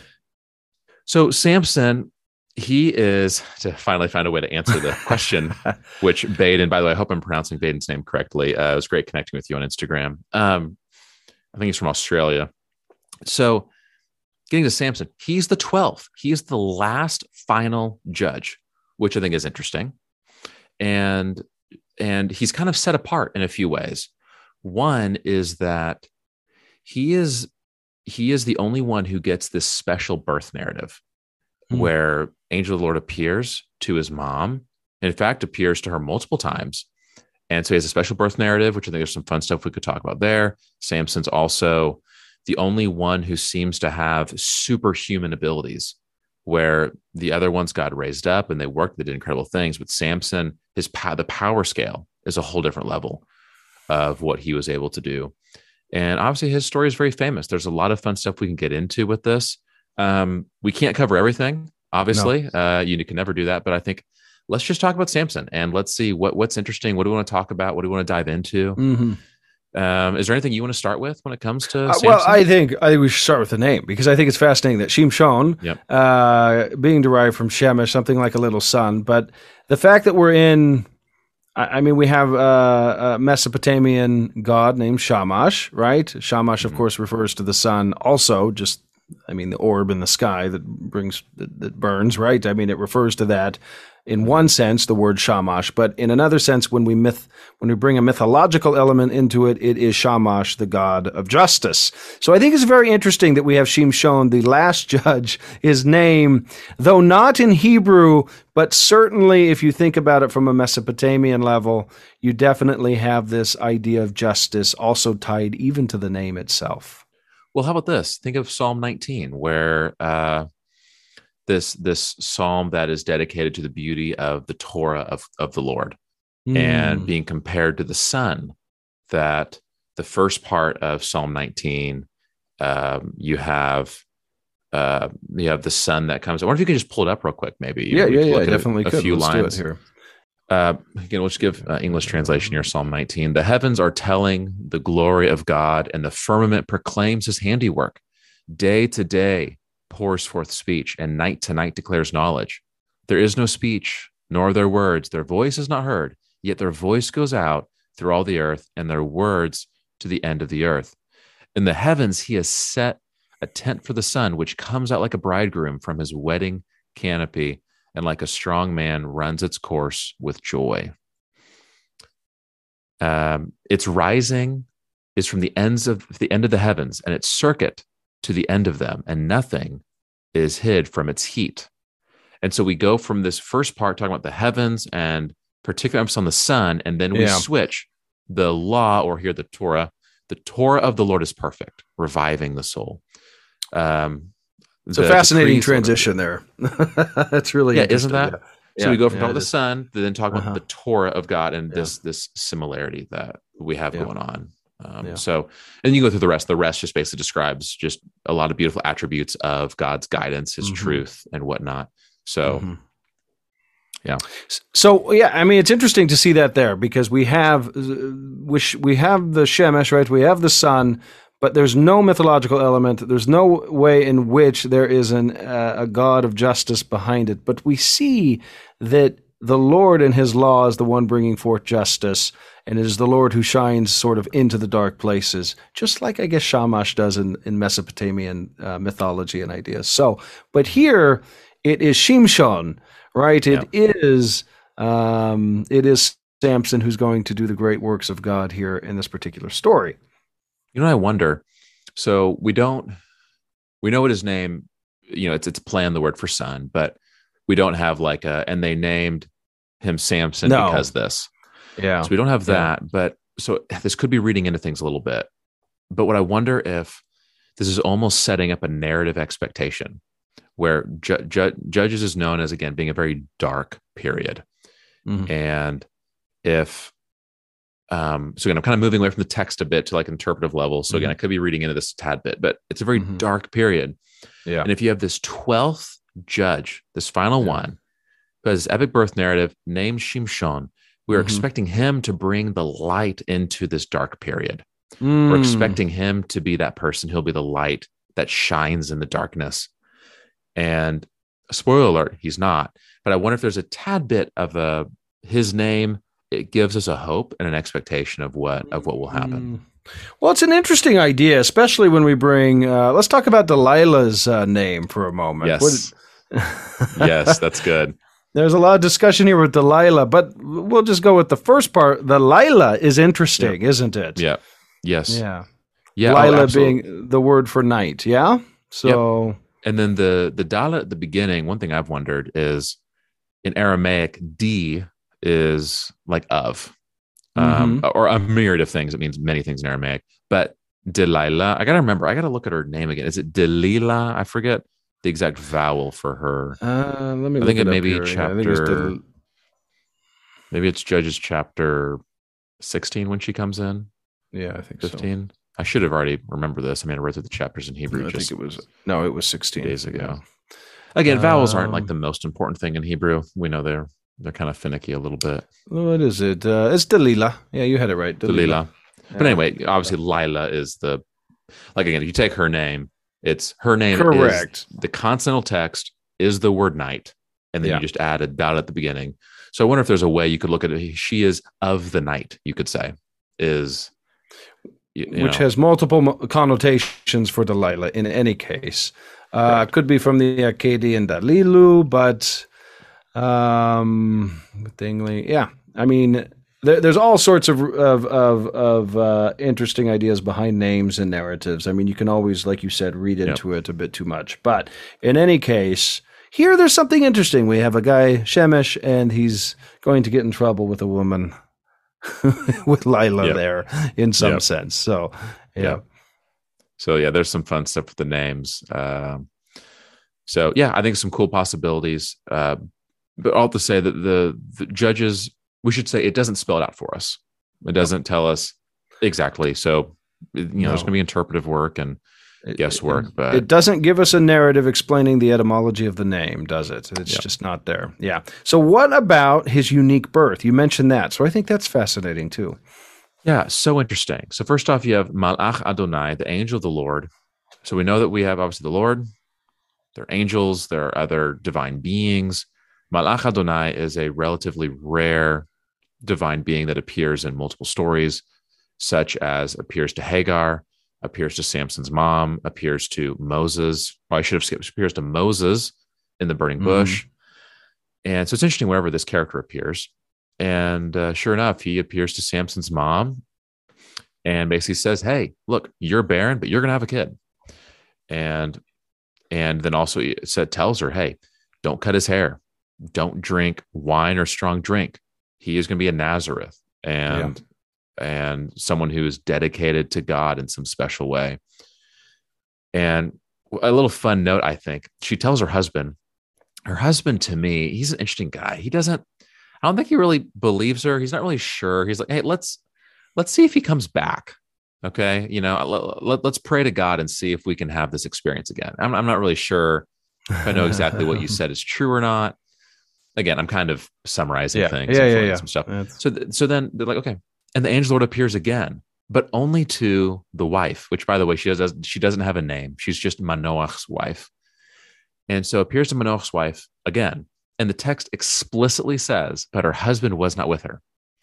So Samson, he is, to finally find a way to answer the question, which Baden, by the way, I hope I'm pronouncing Baden's name correctly. Uh, it was great connecting with you on Instagram. Um, I think he's from Australia. So getting to Samson, he's the twelfth. He is the last final judge, which I think is interesting. And, and he's kind of set apart in a few ways. One is that he is, he is the only one who gets this special birth narrative. mm-hmm. where angel of the Lord appears to his mom. In fact, appears to her multiple times. And so he has a special birth narrative, which I think there's some fun stuff we could talk about there. Samson's also the only one who seems to have superhuman abilities, where the other ones got raised up and they worked, they did incredible things. But Samson, his the power scale is a whole different level of what he was able to do. And obviously his story is very famous. There's a lot of fun stuff we can get into with this. Um, we can't cover everything, obviously. No. Uh, you can never do that. But I think let's just talk about Samson and let's see what, what's interesting. What do we want to talk about? What do we want to dive into? Mm-hmm. Um, is there anything you want to start with when it comes to uh, Samson? Well, I think I think we should start with the name, because I think it's fascinating that Shimshon, yep. uh, being derived from Shemesh, something like a little son. But the fact that we're in, I, I mean, we have uh, a Mesopotamian god named Shamash, right? Shamash, mm-hmm. of course, refers to the sun also, just, I mean, the orb in the sky that brings, that, that burns, right? I mean, it refers to that. In one sense, the word Shamash, but in another sense, when we myth, when we bring a mythological element into it, it is Shamash, the god of justice. So I think it's very interesting that we have Shimshon, the last judge, his name, though not in Hebrew, but certainly if you think about it from a Mesopotamian level, you definitely have this idea of justice also tied even to the name itself. Well, how about this? Think of Psalm nineteen, where uh, this this psalm that is dedicated to the beauty of the Torah of, of the Lord, mm. and being compared to the sun, that the first part of Psalm nineteen, um, you have uh, you have the sun that comes. I wonder if you can just pull it up real quick, maybe. Yeah, yeah, yeah, definitely a, a could. few Let's lines do it here. Uh, again, let's give uh, English translation here. Psalm nineteen. The heavens are telling the glory of God, and the firmament proclaims his handiwork. Day to day pours forth speech, and night to night declares knowledge. There is no speech, nor their words. Their voice is not heard, yet their voice goes out through all the earth, and their words to the end of the earth. In the heavens he has set a tent for the sun, which comes out like a bridegroom from his wedding canopy, and like a strong man runs its course with joy. Um, its rising is from the ends of the end of the heavens, and its circuit to the end of them, and nothing is hid from its heat. And so we go from this first part talking about the heavens and particularly emphasis on the sun, and then we yeah. switch the law, or here the Torah. The Torah of the Lord is perfect, reviving the soul. Um, It's a fascinating transition there. That's really yeah, isn't that? Yeah. So we go from yeah, talking about the sun to then talk about uh-huh. the Torah of God and yeah. this this similarity that we have yeah. going on. Um, yeah. So, and you go through the rest. The rest just basically describes just a lot of beautiful attributes of God's guidance, His mm-hmm. truth, and whatnot. So, mm-hmm. yeah. So yeah, I mean, it's interesting to see that there, because we have which we have the Shemesh, right? We have the sun. But there's no mythological element. There's no way in which there is an, uh, a God of justice behind it. But we see that the Lord in his law is the one bringing forth justice, and it is the Lord who shines sort of into the dark places, just like I guess Shamash does in, in Mesopotamian uh, mythology and ideas. So, but here it is Shimshon, right? It yeah. is um, it is Samson who's going to do the great works of God here in this particular story. You know, I wonder, so we don't, we know what his name, you know, it's, it's play on the word for son, but we don't have like a, and they named him Samson no. because this. Yeah. So we don't have that, yeah. but so this could be reading into things a little bit, but what I wonder if this is almost setting up a narrative expectation where ju- ju- Judges is known as, again, being a very dark period. Mm-hmm. And if, Um, so again, I'm kind of moving away from the text a bit to like interpretive level. So again, mm-hmm. I could be reading into this a tad bit, but it's a very mm-hmm. dark period. Yeah. And if you have this twelfth judge, this final yeah. one, who has epic birth narrative named Shimshon, we're mm-hmm. expecting him to bring the light into this dark period. Mm. We're expecting him to be that person who'll be the light that shines in the darkness. And spoiler alert, he's not. But I wonder if there's a tad bit of a his name. It gives us a hope and an expectation of what of what will happen. Well, it's an interesting idea, especially when we bring. Uh, let's talk about Delilah's uh, name for a moment. Yes, what, yes, that's good. There's a lot of discussion here with Delilah, but we'll just go with the first part. The Lila is interesting, yep. isn't it? Yeah. Yes. Yeah. Yeah. Lila oh, being the word for night. Yeah. So. Yep. And then the the Dalet at the beginning, one thing I've wondered is in Aramaic, D is like of, um, Mhm. or a myriad of things. It means many things in Aramaic. But Delilah, I got to remember, I got to look at her name again. Is it Delilah? I forget the exact vowel for her. Uh, let me I look think it it may up be here. Yeah, I think it's chapter, Del- maybe it's Judges chapter sixteen when she comes in, yeah, I think so. fifteen. I should have already remembered this. I mean, I read through the chapters in Hebrew I just think it was no, it was sixteen days ago. Yeah. Again, vowels aren't like Um, the most important thing in Hebrew. We know they're they're kind of finicky a little bit. What is it? Uh, it's Delilah. Yeah, you had it right. Delilah. Yeah. But anyway, obviously Lila is the, like, again, if you take her name, it's her name. Correct. Is, the consonantal text is the word night. And then Yeah. you just add a dot at the beginning. So I wonder if there's a way you could look at it. She is of the night, you could say, is, you, you which know, has multiple mo- connotations for Delilah in any case. Uh, could be from the Akkadian Dalilu, but um, Dingley, yeah. I mean, there, there's all sorts of of of, of uh, interesting ideas behind names and narratives. I mean, you can always, like you said, read into it a bit too much. But in any case, here there's something interesting. We have a guy, Shemesh, and he's going to get in trouble with a woman. with Lila Yep. there in some Yep. sense. So, yeah. Yeah. So yeah, there's some fun stuff with the names. Um, so yeah, I think some cool possibilities. Uh, but all to say that the, the judges, we should say it doesn't spell it out for us. It doesn't tell us exactly. So you know, No. there's going to be interpretive work and It- guesswork, it, but it doesn't give us a narrative explaining the etymology of the name, does it? It's Yep. just not there. Yeah. So what about his unique birth? You mentioned that. So I think that's fascinating too. yeah, so interesting. So first off, you have Malach Adonai, the angel of the Lord. So we know that we have obviously the Lord. There are angels. There are other divine beings. Malach Adonai is a relatively rare divine being that appears in multiple stories, such as appears to Hagar, appears to Samson's mom, appears to Moses. Well, I should have skipped. Appears to Moses in the burning bush. And so it's interesting wherever this character appears. And uh, sure enough, he appears to Samson's mom and basically says, "Hey, look, you're barren, but you're going to have a kid." And and then also he said, tells her, "Hey, don't cut his hair. Don't drink wine or strong drink. He is going to be a Nazareth and and someone who is dedicated to God in some special way." And a little fun note, I think, she tells her husband, her husband to me, he's an interesting guy. He doesn't, I don't think he really believes her. He's not really sure. He's like, "Hey, let's, let's see if he comes back. Okay. You know, let, let, let's pray to God and see if we can have this experience again." I'm, I'm not really sure if I know exactly what you said is true or not. Again, I'm kind of summarizing Yeah. things, Yeah, and yeah, filling in yeah. some stuff. That's- So, th- so then they're like, okay. And the angel of the Lord appears again, but only to the wife, which, by the way, she does, she doesn't have a name. She's just Manoach's wife. And so appears to Manoach's wife again. And the text explicitly says, but her husband was not with her.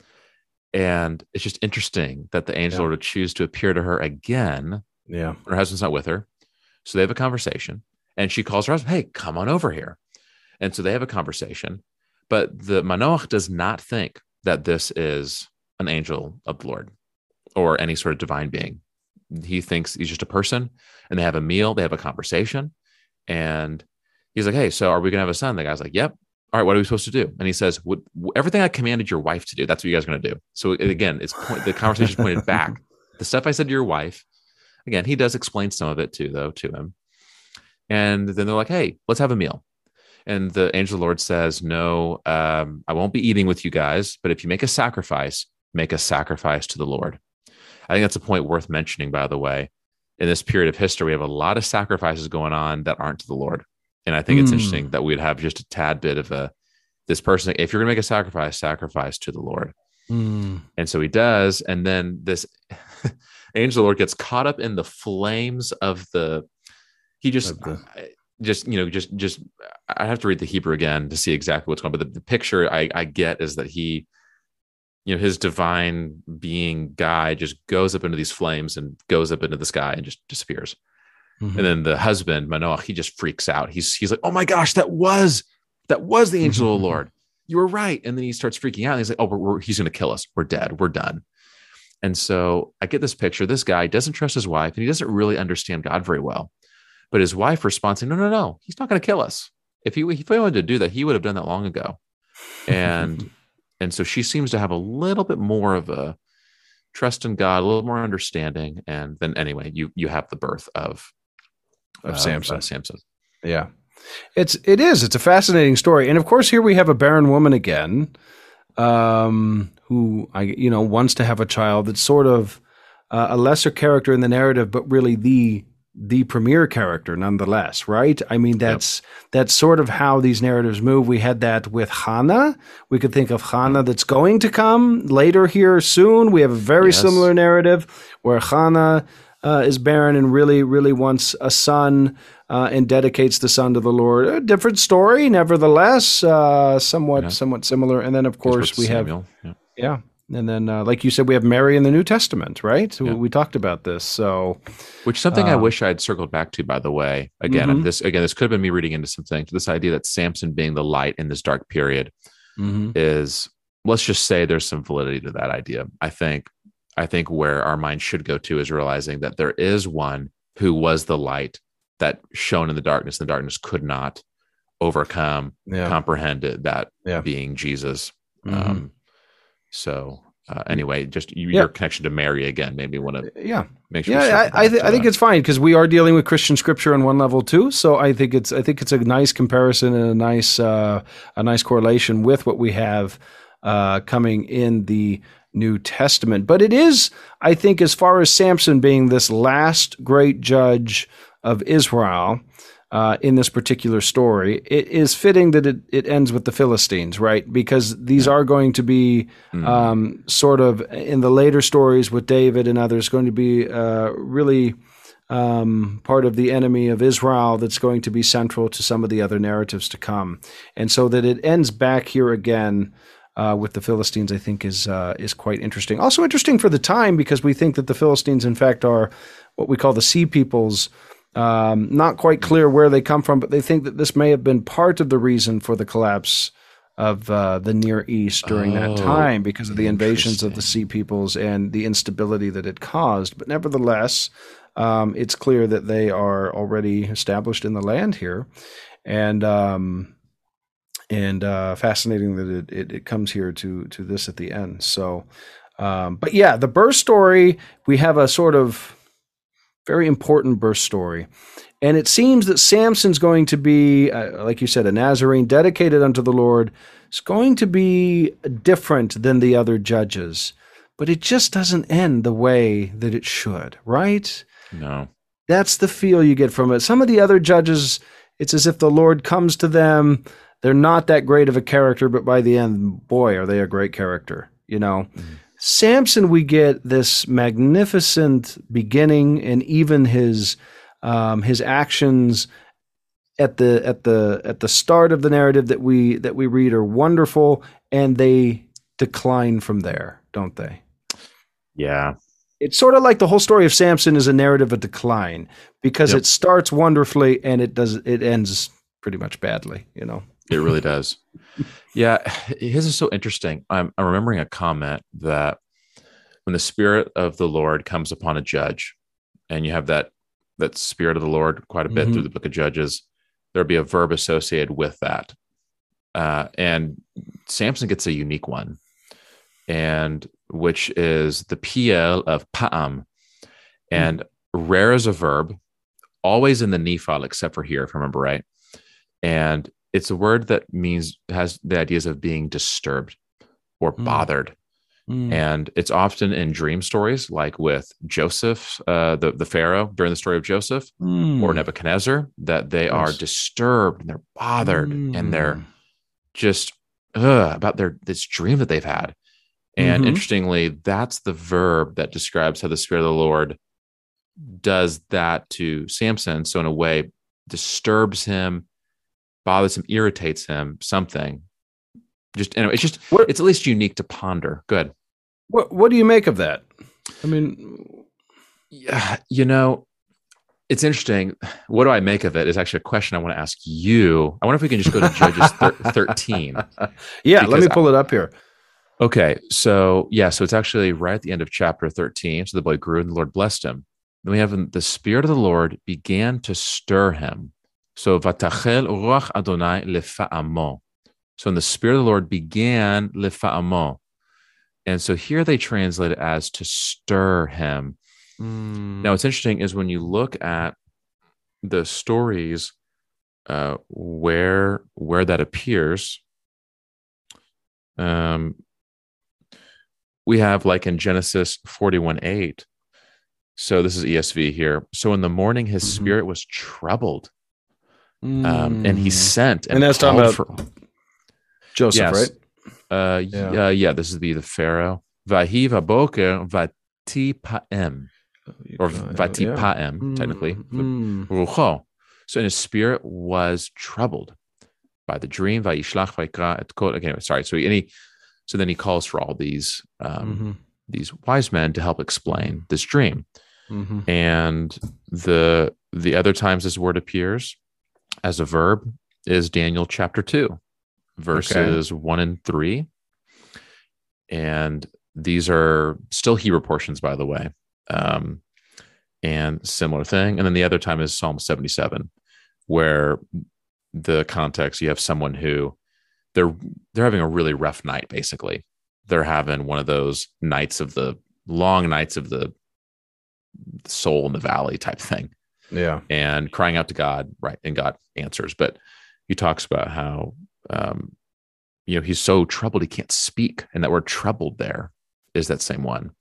And it's just interesting that the angel Yeah. Lord would choose to appear to her again. Yeah. Her husband's not with her. So they have a conversation and she calls her husband, "Hey, come on over here." And so they have a conversation, but the Manoach does not think that this is an angel of the Lord or any sort of divine being. He thinks he's just a person, and they have a meal, they have a conversation, and he's like, "Hey, so are we going to have a son?" The guy's like, "Yep." "All right, what are we supposed to do?" And he says, "Would- everything I commanded your wife to do, that's what you guys are going to do." So again, it's point, the conversation is pointed back. The stuff I said to your wife, again, he does explain some of it too, though, to him. And then they're like, "Hey, let's have a meal." And the angel of the Lord says, "No, um, I won't be eating with you guys, but if you make a sacrifice, make a sacrifice to the Lord." I think that's a point worth mentioning, by the way. In this period of history, we have a lot of sacrifices going on that aren't to the Lord. And I think it's Hmm. interesting that we'd have just a tad bit of a, this person, if you're going to make a sacrifice, sacrifice to the Lord. Mm. And so he does. And then this angel of the Lord gets caught up in the flames of the, he just, Of the- just, you know, just, just, I have to read the Hebrew again to see exactly what's going on. But the, the picture I, I get is that he, you know, his divine being guy just goes up into these flames and goes up into the sky and just disappears. Mhm. And then the husband, Manoach, he just freaks out. He's, he's like, "Oh my gosh, that was, that was the angel of the Lord. You were right." And then he starts freaking out. And he's like, "Oh, we're, we're, he's going to kill us. We're dead. We're done." And so I get this picture. This guy doesn't trust his wife and he doesn't really understand God very well. But his wife responds, no, no, no, he's not going to kill us. If he, if he wanted to do that, he would have done that long ago. And and so she seems to have a little bit more of a trust in God, a little more understanding. And then anyway, you you have the birth of of uh, Samson. Uh, Samson. Yeah, it's it is. It's a fascinating story, and of course, here we have a barren woman again, um, who I you know wants to have a child. That's sort of uh, a lesser character in the narrative, but really the the premier character nonetheless, right? I mean, that's yep. that's sort of how these narratives move. We had that with Hannah. We could think of Hannah that's going to come later here soon. We have a very yes. similar narrative where Hannah uh, is barren and really, really wants a son uh, and dedicates the son to the Lord. A different story, nevertheless, uh, somewhat, yeah. somewhat similar. And then, of course, we Samuel. have, yeah. yeah. And then, uh, like you said, we have Mary in the New Testament, right? Yeah. We talked about this. So, which is something uh, I wish I'd circled back to, by the way. Again, mm-hmm. this again, this could have been me reading into something. This idea that Samson being the light in this dark period mm-hmm. is, let's just say, there's some validity to that idea. I think, I think where our mind should go to is realizing that there is one who was the light that shone in the darkness. The darkness could not overcome, yeah. comprehend it. That yeah. being Jesus. Mm-hmm. Um, So uh, anyway, just you, yeah. your connection to Mary again made me want to yeah make sure. Yeah, I I, th- I think it's fine because we are dealing with Christian scripture on one level too. So I think it's I think it's a nice comparison and a nice uh, a nice correlation with what we have uh, coming in the New Testament. But it is, I think, as far as Samson being this last great judge of Israel. Uh, in this particular story, it is fitting that it, it ends with the Philistines, right? Because these are going to be mm. um, sort of, in the later stories with David and others, going to be uh, really um, part of the enemy of Israel that's going to be central to some of the other narratives to come. And so that it ends back here again uh, with the Philistines, I think, is uh, is quite interesting. Also interesting for the time, because we think that the Philistines, in fact, are what we call the Sea Peoples. Um, not quite clear where they come from, but they think that this may have been part of the reason for the collapse of uh, the Near East during oh, that time because of the invasions of the Sea Peoples and the instability that it caused. But nevertheless, um, it's clear that they are already established in the land here, and um, and uh, fascinating that it, it it comes here to to this at the end. So, um, but yeah, the birth story, we have a sort of very important birth story. And it seems that Samson's going to be, uh, like you said, a Nazarene dedicated unto the Lord. It's going to be different than the other judges, but it just doesn't end the way that it should, right? No. That's the feel you get from it. Some of the other judges, it's as if the Lord comes to them. They're not that great of a character, but by the end, boy, are they a great character, you know? Mm-hmm. Samson, we get this magnificent beginning, and even his um, his actions at the at the at the start of the narrative that we that we read are wonderful, and they decline from there, don't they? Yeah, it's sort of like the whole story of Samson is a narrative of decline, because yep. it starts wonderfully and it does it ends pretty much badly, you know. It really does. Yeah, his is so interesting. I'm, I'm remembering a comment that when the Spirit of the Lord comes upon a judge, and you have that that Spirit of the Lord quite a bit mm-hmm. through the book of Judges, there'll be a verb associated with that. Uh, and Samson gets a unique one, and which is the piel of pa'am. And mm-hmm. rare as a verb, always in the nephal, except for here, if I remember right. And it's a word that means has the ideas of being disturbed or mm. bothered. Mm. And it's often in dream stories, like with Joseph, uh, the, the Pharaoh during the story of Joseph mm. or Nebuchadnezzar, that they yes. are disturbed and they're bothered mm. and they're just uh, about their this dream that they've had. And mm-hmm. interestingly, that's the verb that describes how the Spirit of the Lord does that to Samson. So in a way, disturbs him, bothers him, irritates him, something. Just anyway, it's just what, it's at least unique to ponder. Good. What What do you make of that? I mean, yeah, you know, it's interesting. What do I make of it? Is actually a question I want to ask you. I wonder if we can just go to Judges thir- thirteen. Yeah, let me pull I, it up here. Okay, so yeah, so it's actually right at the end of chapter thirteen. So the boy grew, and the Lord blessed him. Then we have the Spirit of the Lord began to stir him. So Vatachel Ruach Adonai lefa'amo. So when the Spirit of the Lord began lefa'amo. And so here they translate it as to stir him. Mm. Now, what's interesting is when you look at the stories uh, where where that appears, um, we have like in Genesis forty-one eight. So this is E S V here. So in the morning, his mm-hmm. spirit was troubled, mm. um, and he sent and, and that's talking about for, Joseph, yes. right? Uh, yeah. Uh, yeah, this is the the Pharaoh. Vahi vaboker vati paem, or vati yeah. paem, technically. Mm. Rucho. So his spirit was troubled by the dream. Vayishlach vayikra et kol. Okay, sorry. So he, and he, so then he calls for all these um, mm-hmm. these wise men to help explain this dream. Mm-hmm. And the the other times this word appears as a verb is Daniel chapter two, verses okay. one and three. And these are still Hebrew portions, by the way. Um, and similar thing. And then the other time is Psalm seventy-seven, where the context, you have someone who they're they're having a really rough night, basically. They're having one of those nights of the long nights of the soul in the valley type thing. Yeah. And crying out to God, right? And God answers. But he talks about how, um, you know, he's so troubled he can't speak. And that word troubled there is that same one.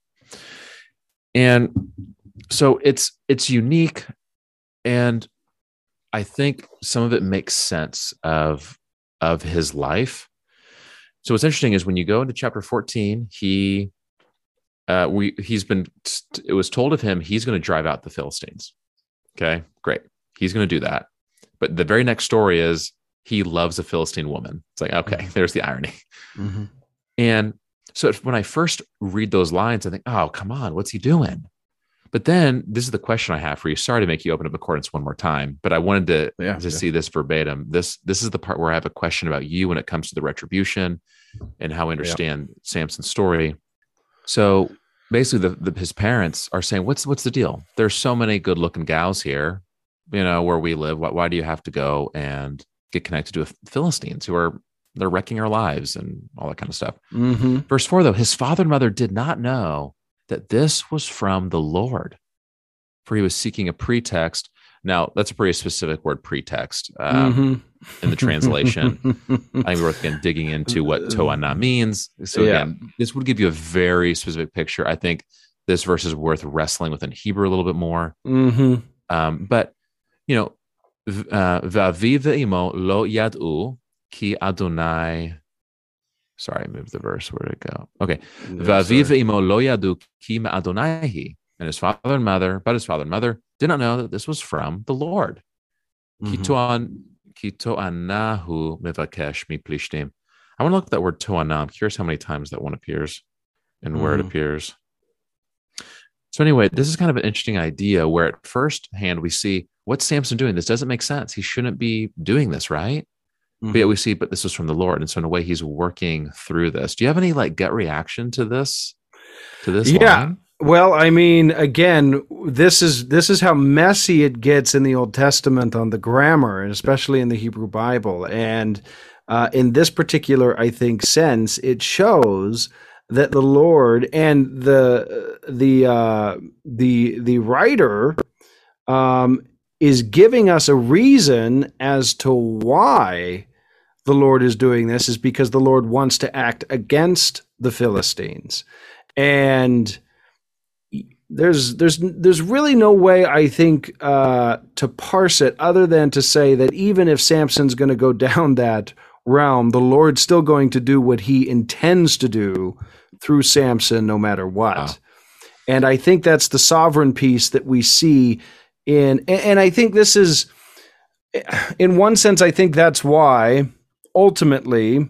And so it's it's unique. And I think some of it makes sense of, of his life. So what's interesting is when you go into chapter fourteen, he uh, we he's been it was told of him he's going to drive out the Philistines. Okay, great. He's going to do that. But the very next story is he loves a Philistine woman. It's like, okay, mm-hmm. there's the irony. Mm-hmm. And so if, when I first read those lines, I think, oh, come on, what's he doing? But then this is the question I have for you. Sorry to make you open up Accordance one more time, but I wanted to, yeah, to yeah. see this verbatim. This this is the part where I have a question about you when it comes to the retribution and how I understand yeah. Samson's story. So basically, the, the, his parents are saying, "What's what's the deal? There's so many good-looking gals here, you know, where we live. Why, why do you have to go and get connected to Philistines who are they're wrecking our lives and all that kind of stuff?" Mm-hmm. Verse four, though, his father and mother did not know that this was from the Lord, for he was seeking a pretext. Now, that's a pretty specific word, pretext, um, mm-hmm. in the translation. I think we're again digging into what toana means. So yeah. again, this would give you a very specific picture. I think this verse is worth wrestling with in Hebrew a little bit more. Mm-hmm. Um, but, you know, Va'avi ve'imo lo yad'u ki Adonai. Sorry, I moved the verse. Where did it go? Okay. Va'avi ve'imo lo yad'u ki ma'adonai. And his father and mother, but his father and mother did not know that this was from the Lord. Mm-hmm. Kito anahu mevakesh mi plishtim. I want to look at that word toana. I'm curious how many times that one appears and mm-hmm. where it appears. So anyway, this is kind of an interesting idea where at first hand we see, what's Samson doing? This doesn't make sense. He shouldn't be doing this, right? Mm-hmm. But yet we see, but this was from the Lord. And so in a way, he's working through this. Do you have any like gut reaction to this? To this Yeah. line? Well, I mean, again, this is this is how messy it gets in the Old Testament on the grammar, and especially in the Hebrew Bible. And uh, in this particular, I think, sense, it shows that the Lord and the the uh, the the writer um, is giving us a reason as to why the Lord is doing this, is because the Lord wants to act against the Philistines. And There's there's there's really no way, I think, uh, to parse it other than to say that even if Samson's going to go down that realm, the Lord's still going to do what he intends to do through Samson no matter what. Wow. And I think that's the sovereign piece that we see in, and I think this is, in one sense, I think that's why ultimately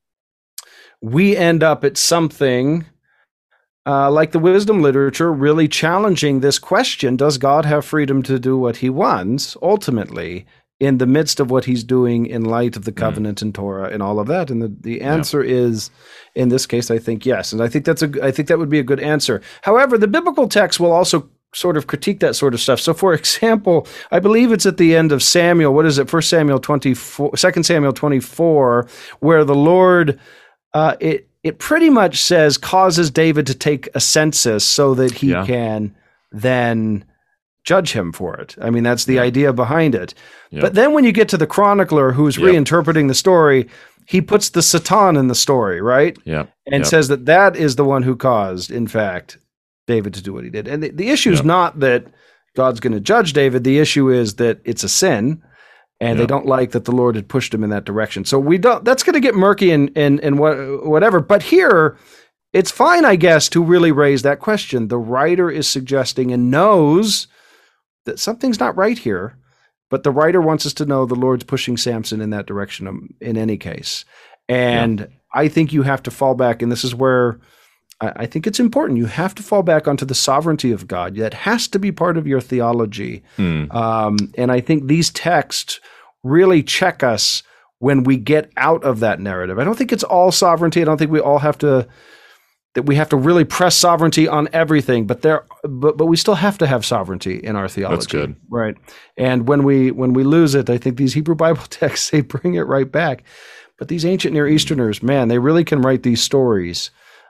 we end up at something Uh, like the wisdom literature, really challenging this question: does God have freedom to do what he wants, ultimately, in the midst of what he's doing in light of the covenant mm. and Torah and all of that? And the, the answer yeah. is, in this case, I think yes. And I think that's a, I think that would be a good answer. However, the biblical text will also sort of critique that sort of stuff. So, for example, I believe it's at the end of Samuel. What is it? First Samuel twenty-four, Second Samuel twenty-four, where the Lord, uh, it it pretty much says causes David to take a census so that he yeah. can then judge him for it. I mean, that's the yeah. idea behind it. Yeah. But then when you get to the chronicler who's yep. reinterpreting the story, he puts the Satan in the story, right? Yeah. And yep. says that that is the one who caused, in fact, David to do what he did. And the, the issue is yep. not that God's going to judge David. The issue is that it's a sin, and yep. they don't like that the Lord had pushed him in that direction. So we don't. That's going to get murky and and and what whatever. But here, it's fine, I guess, to really raise that question. The writer is suggesting and knows that something's not right here, but the writer wants us to know the Lord's pushing Samson in that direction in any case. And yeah. I think you have to fall back, and this is where I, I think it's important. You have to fall back onto the sovereignty of God. That has to be part of your theology. Hmm. Um, and I think these texts really check us when we get out of that narrative. I don't think it's all sovereignty. I don't think we all have to that we have to really press sovereignty on everything, but there, but but we still have to have sovereignty in our theology. That's good, right? And when we when we lose it, I think these Hebrew Bible texts, they bring it right back. But these ancient Near Easterners, man, they really can write these stories,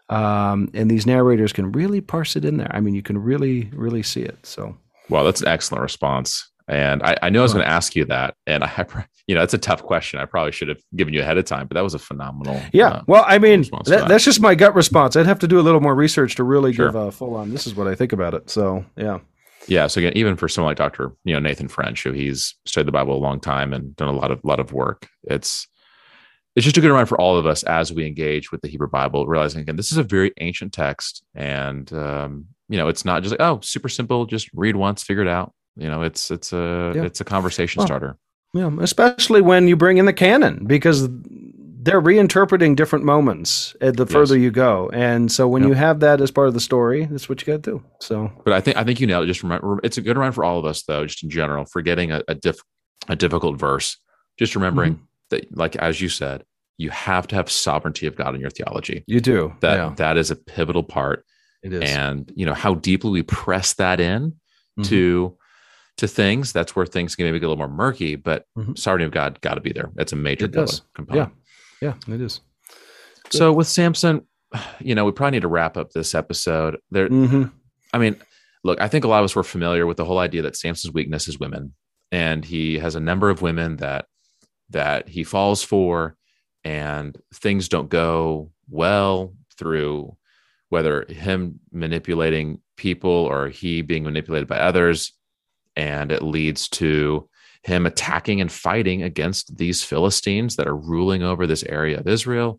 um, and these narrators can really parse it in there. I mean, you can really really see it. So, well, that's an excellent response. And I, I knew I was going to ask you that, and I, you know, it's a tough question. I probably should have given you ahead of time, but that was a phenomenal. Yeah. Uh, well, I mean, that, that. that's just my gut response. I'd have to do a little more research to really sure. give a full on. This is what I think about it. So, yeah. Yeah. So again, even for someone like Doctor You know, Nathan French, who he's studied the Bible a long time and done a lot of lot of work, it's it's just a good reminder for all of us as we engage with the Hebrew Bible, realizing again, this is a very ancient text, and um, you know, it's not just like, oh, super simple, just read once, figure it out. You know, it's it's a yeah. it's a conversation well, starter. Yeah, especially when you bring in the canon, because they're reinterpreting different moments the further yes. you go. And so when yep. you have that as part of the story, that's what you got to do. So, but I think I think you nailed it. Just remember, it's a good reminder for all of us, though, just in general, for getting a a, diff, a difficult verse. Just remembering mm-hmm. that, like as you said, you have to have sovereignty of God in your theology. You do. That yeah. that is a pivotal part. It is. And you know how deeply we press that in mm-hmm. to. to things, that's where things can maybe get a little more murky, but mm-hmm. sovereignty of God got to be there. It's a major component. Yeah. Yeah, it is. Good. So with Samson, you know, we probably need to wrap up this episode there. Mm-hmm. I mean, look, I think a lot of us were familiar with the whole idea that Samson's weakness is women, and he has a number of women that, that he falls for, and things don't go well through whether him manipulating people or he being manipulated by others. And it leads to him attacking and fighting against these Philistines that are ruling over this area of Israel.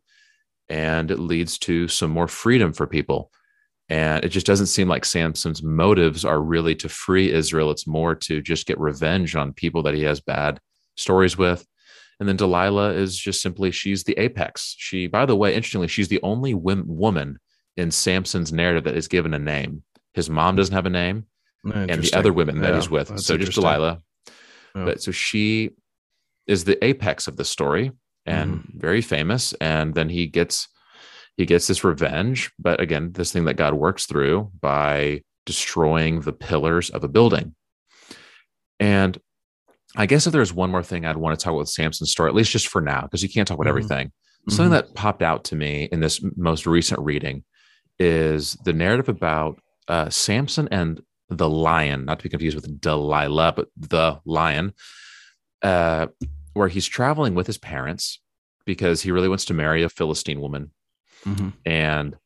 And it leads to some more freedom for people. And it just doesn't seem like Samson's motives are really to free Israel. It's more to just get revenge on people that he has bad stories with. And then Delilah is just simply, she's the apex. She, by the way, interestingly, she's the only woman in Samson's narrative that is given a name. His mom doesn't have a name. And the other women that yeah, he's with. So just Delilah. Yeah. But so she is the apex of the story and mm-hmm. very famous. And then he gets he gets this revenge. But again, this thing that God works through by destroying the pillars of a building. And I guess if there's one more thing I'd want to talk about with Samson's story, at least just for now, because you can't talk about mm-hmm. everything. Mm-hmm. Something that popped out to me in this most recent reading is the narrative about uh, Samson and the lion, not to be confused with Delilah, but the lion, uh, where he's traveling with his parents because he really wants to marry a Philistine woman. Mm-hmm. And,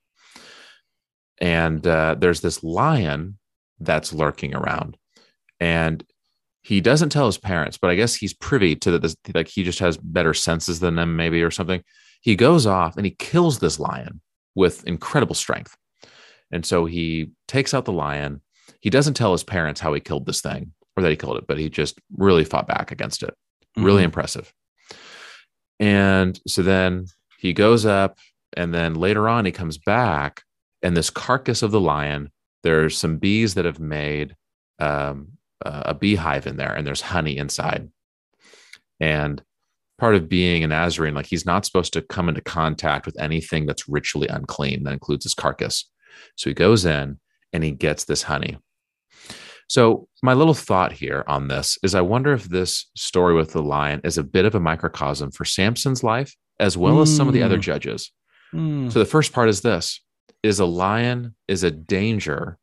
and uh, there's this lion that's lurking around, and he doesn't tell his parents, but I guess he's privy to this, like he just has better senses than them maybe, or something. He goes off and he kills this lion with incredible strength. And so he takes out the lion. He doesn't tell his parents how he killed this thing or that he killed it, but he just really fought back against it. Mm-hmm. Really impressive. And so then he goes up, and then later on he comes back, and this carcass of the lion, there's some bees that have made um, a beehive in there, and there's honey inside. And part of being a Nazarene, like he's not supposed to come into contact with anything that's ritually unclean. That includes his carcass. So he goes in and he gets this honey. So my little thought here on this is I wonder if this story with the lion is a bit of a microcosm for Samson's life, as well as some of the other Mm. judges. Mm. So the first part is this, is a lion is a danger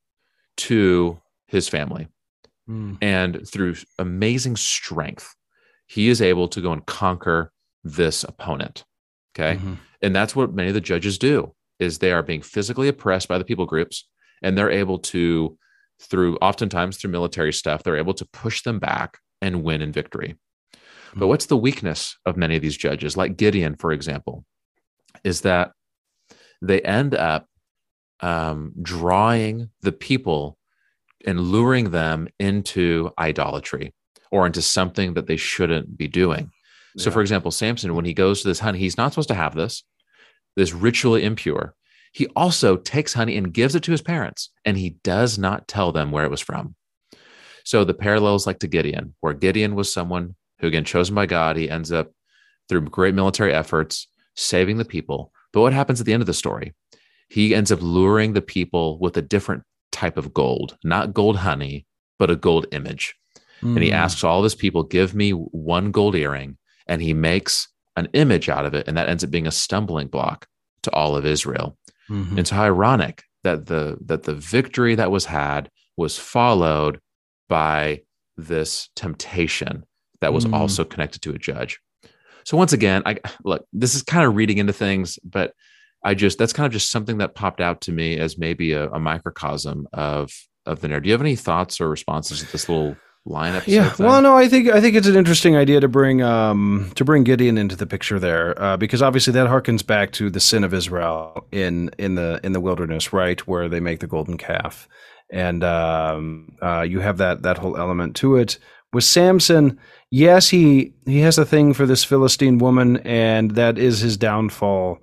to his family. Mm. And through amazing strength, he is able to go and conquer this opponent. Okay. Mhm. And that's what many of the judges do, is they are being physically oppressed by the people groups, and they're able to, through oftentimes through military stuff, they're able to push them back and win in victory. But Mm. what's the weakness of many of these judges, like Gideon, for example, is that they end up um, drawing the people and luring them into idolatry or into something that they shouldn't be doing. So, Yeah. for example, Samson, when he goes to this honey, he's not supposed to have this, this ritually impure. He also takes honey and gives it to his parents, and he does not tell them where it was from. So the parallels like to Gideon, where Gideon was someone who, again, chosen by God, he ends up through great military efforts, saving the people. But what happens at the end of the story? He ends up luring the people with a different type of gold, not gold honey, but a gold image. And he Mm. asks all of his people, give me one gold earring. And he makes an image out of it. And that ends up being a stumbling block to all of Israel. Mhm. It's ironic that the that the victory that was had was followed by this temptation that was Mm. also connected to a judge. So once again, I look, this is kind of reading into things, but I just that's kind of just something that popped out to me as maybe a, a microcosm of of the narrative. Do you have any thoughts or responses to this little line episode Yeah, thing? well, no, I think I think it's an interesting idea to bring um, to bring Gideon into the picture there, uh, because obviously that harkens back to the sin of Israel in in the in the wilderness, right, where they make the golden calf, and um, uh, you have that that whole element to it. With Samson, yes, he he has a thing for this Philistine woman, and that is his downfall.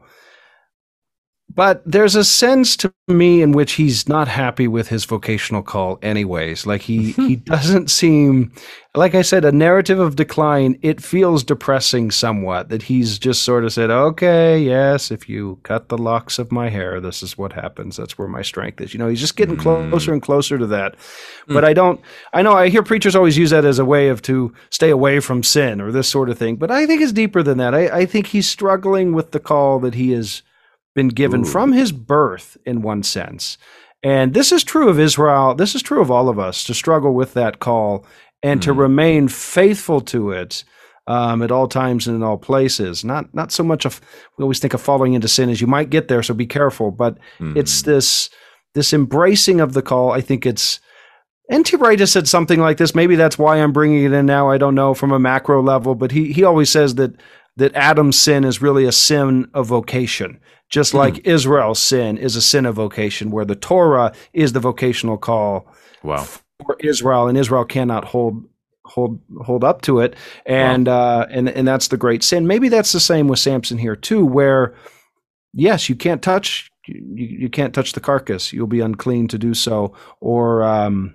But there's a sense to me in which he's not happy with his vocational call anyways. Like he, he doesn't seem, like I said, a narrative of decline. It feels depressing somewhat that he's just sort of said, okay, yes, if you cut the locks of my hair, this is what happens. That's where my strength is. You know, he's just getting Mm. closer and closer to that. Mm. But I don't, I know I hear preachers always use that as a way of to stay away from sin or this sort of thing. But I think it's deeper than that. I, I think he's struggling with the call that he is been given Ooh. from his birth in one sense. And this is true of Israel. This is true of all of us, to struggle with that call and to Mm. remain faithful to it um, at all times and in all places. Not not so much of, we always think of falling into sin as you might get there, so be careful. But Mm. it's this this embracing of the call. I think it's, N T Wright has said something like this. Maybe that's why I'm bringing it in now. I don't know, from a macro level. But he he always says that that Adam's sin is really a sin of vocation. Just like Mm. Israel's sin is a sin of vocation, where the Torah is the vocational call Wow. for Israel, and Israel cannot hold hold hold up to it, and uh, and and that's the great sin. Maybe that's the same with Samson here too, where yes, you can't touch you, you can't touch the carcass; you'll be unclean to do so, or um,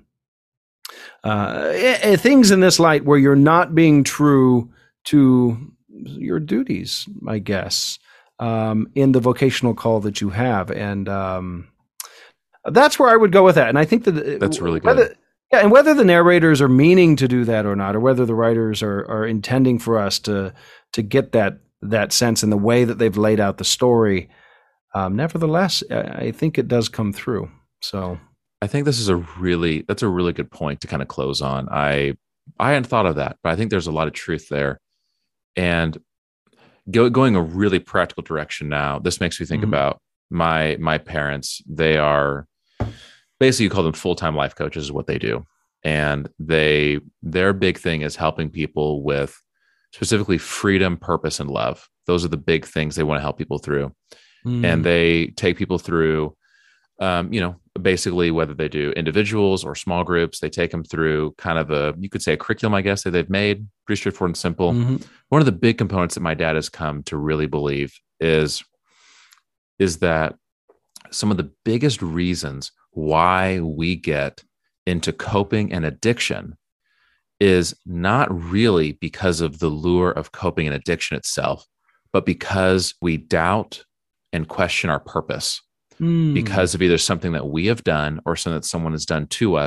uh, eh, eh, things in this light where you're not being true to your duties, I guess. Um, in the vocational call that you have. And um, that's where I would go with that. And I think that That's really good. whether, yeah, and whether the narrators are meaning to do that or not, or whether the writers are, are intending for us to to get that that sense in the way that they've laid out the story, um, nevertheless, I, I think it does come through. So I think this is a really that's a really good point to kind of close on. I I hadn't thought of that, but I think there's a lot of truth there. And go, going a really practical direction now, this makes me think Mhm. about my my parents. They are basically, you call them full-time life coaches is what they do. And they their big thing is helping people with specifically freedom, purpose, and love. Those are the big things they want to help people through. mm, And they take people through, um, you know, basically whether they do individuals or small groups, they take them through kind of a, you could say a curriculum, I guess, that they've made pretty straightforward and simple. mhm. One of the big components that my dad has come to really believe is, is that some of the biggest reasons why we get into coping and addiction is not really because of the lure of coping and addiction itself, but because we doubt and question our purpose Mm. because of either something that we have done or something that someone has done to us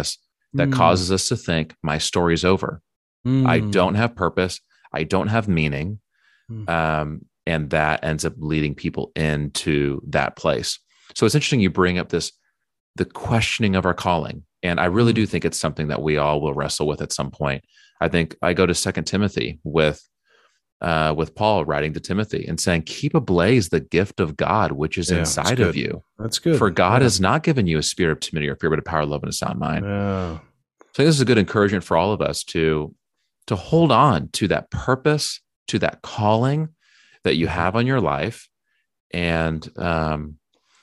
that Mm. causes us to think my story's over. Mm. I don't have purpose. I don't have meaning. Mm. Um, and that ends up leading people into that place. So it's interesting you bring up this, the questioning of our calling. And I really Mm. do think it's something that we all will wrestle with at some point. I think I go to Second Timothy with uh, with Paul writing to Timothy and saying, keep ablaze the gift of God, which is Yeah, inside that's of good. you. That's good. For God Yeah. has not given you a spirit of timidity or fear, but a power, love, and a sound mind. Yeah. So I think this is a good encouragement for all of us to, to hold on to that purpose, to that calling that you have on your life. And, um,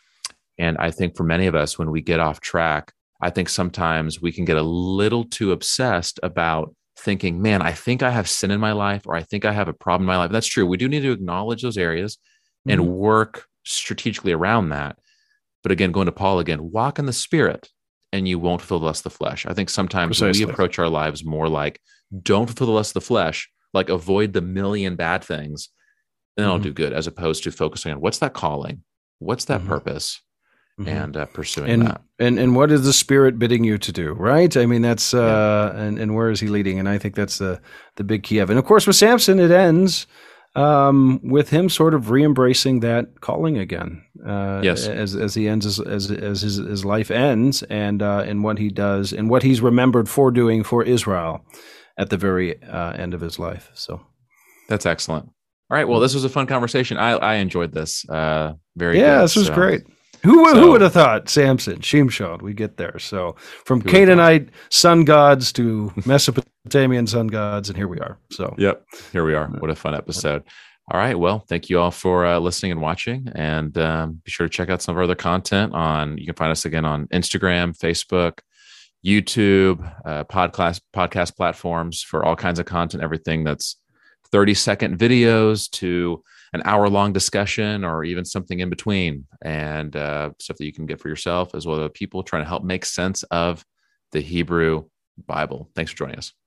and I think for many of us, when we get off track, I think sometimes we can get a little too obsessed about thinking, man, I think I have sin in my life, or I think I have a problem in my life. That's true. We do need to acknowledge those areas and Mhm. work strategically around that. But again, going to Paul again, walk in the spirit and you won't fulfill the lust of the flesh. I think sometimes Precisely. we approach our lives more like, don't fulfill the lust of the flesh, like avoid the million bad things, and then I'll Mhm. do good, as opposed to focusing on what's that calling, what's that Mhm. purpose, Mhm. and uh, pursuing and that. and and what is the Spirit bidding you to do, right? I mean, that's uh, Yeah. and and where is He leading? And I think that's the the big key of it. And of course, with Samson, it ends um, with him sort of re-embracing that calling again. Uh, Yes. as as he ends as as, as his, his life ends, and uh, and what he does, and what he's remembered for doing for Israel at the very uh, end of his life. So That's excellent. All right. Well, this was a fun conversation. I, I enjoyed this. Uh, very yeah, good. this was So, great. Who, so- who would have thought Samson, Shimshon, we get there. So from Who would have Canaanite sun gods to Mesopotamian sun gods, and here we are. So Yep. Here we are. What a fun episode. All right. Well, thank you all for uh, listening and watching. And um, be sure to check out some of our other content on, you can find us again on Instagram, Facebook, YouTube, uh, podcast, podcast platforms for all kinds of content, everything that's thirty second videos to an hour long discussion, or even something in between, and uh, stuff that you can get for yourself, as well as people trying to help make sense of the Hebrew Bible. Thanks for joining us.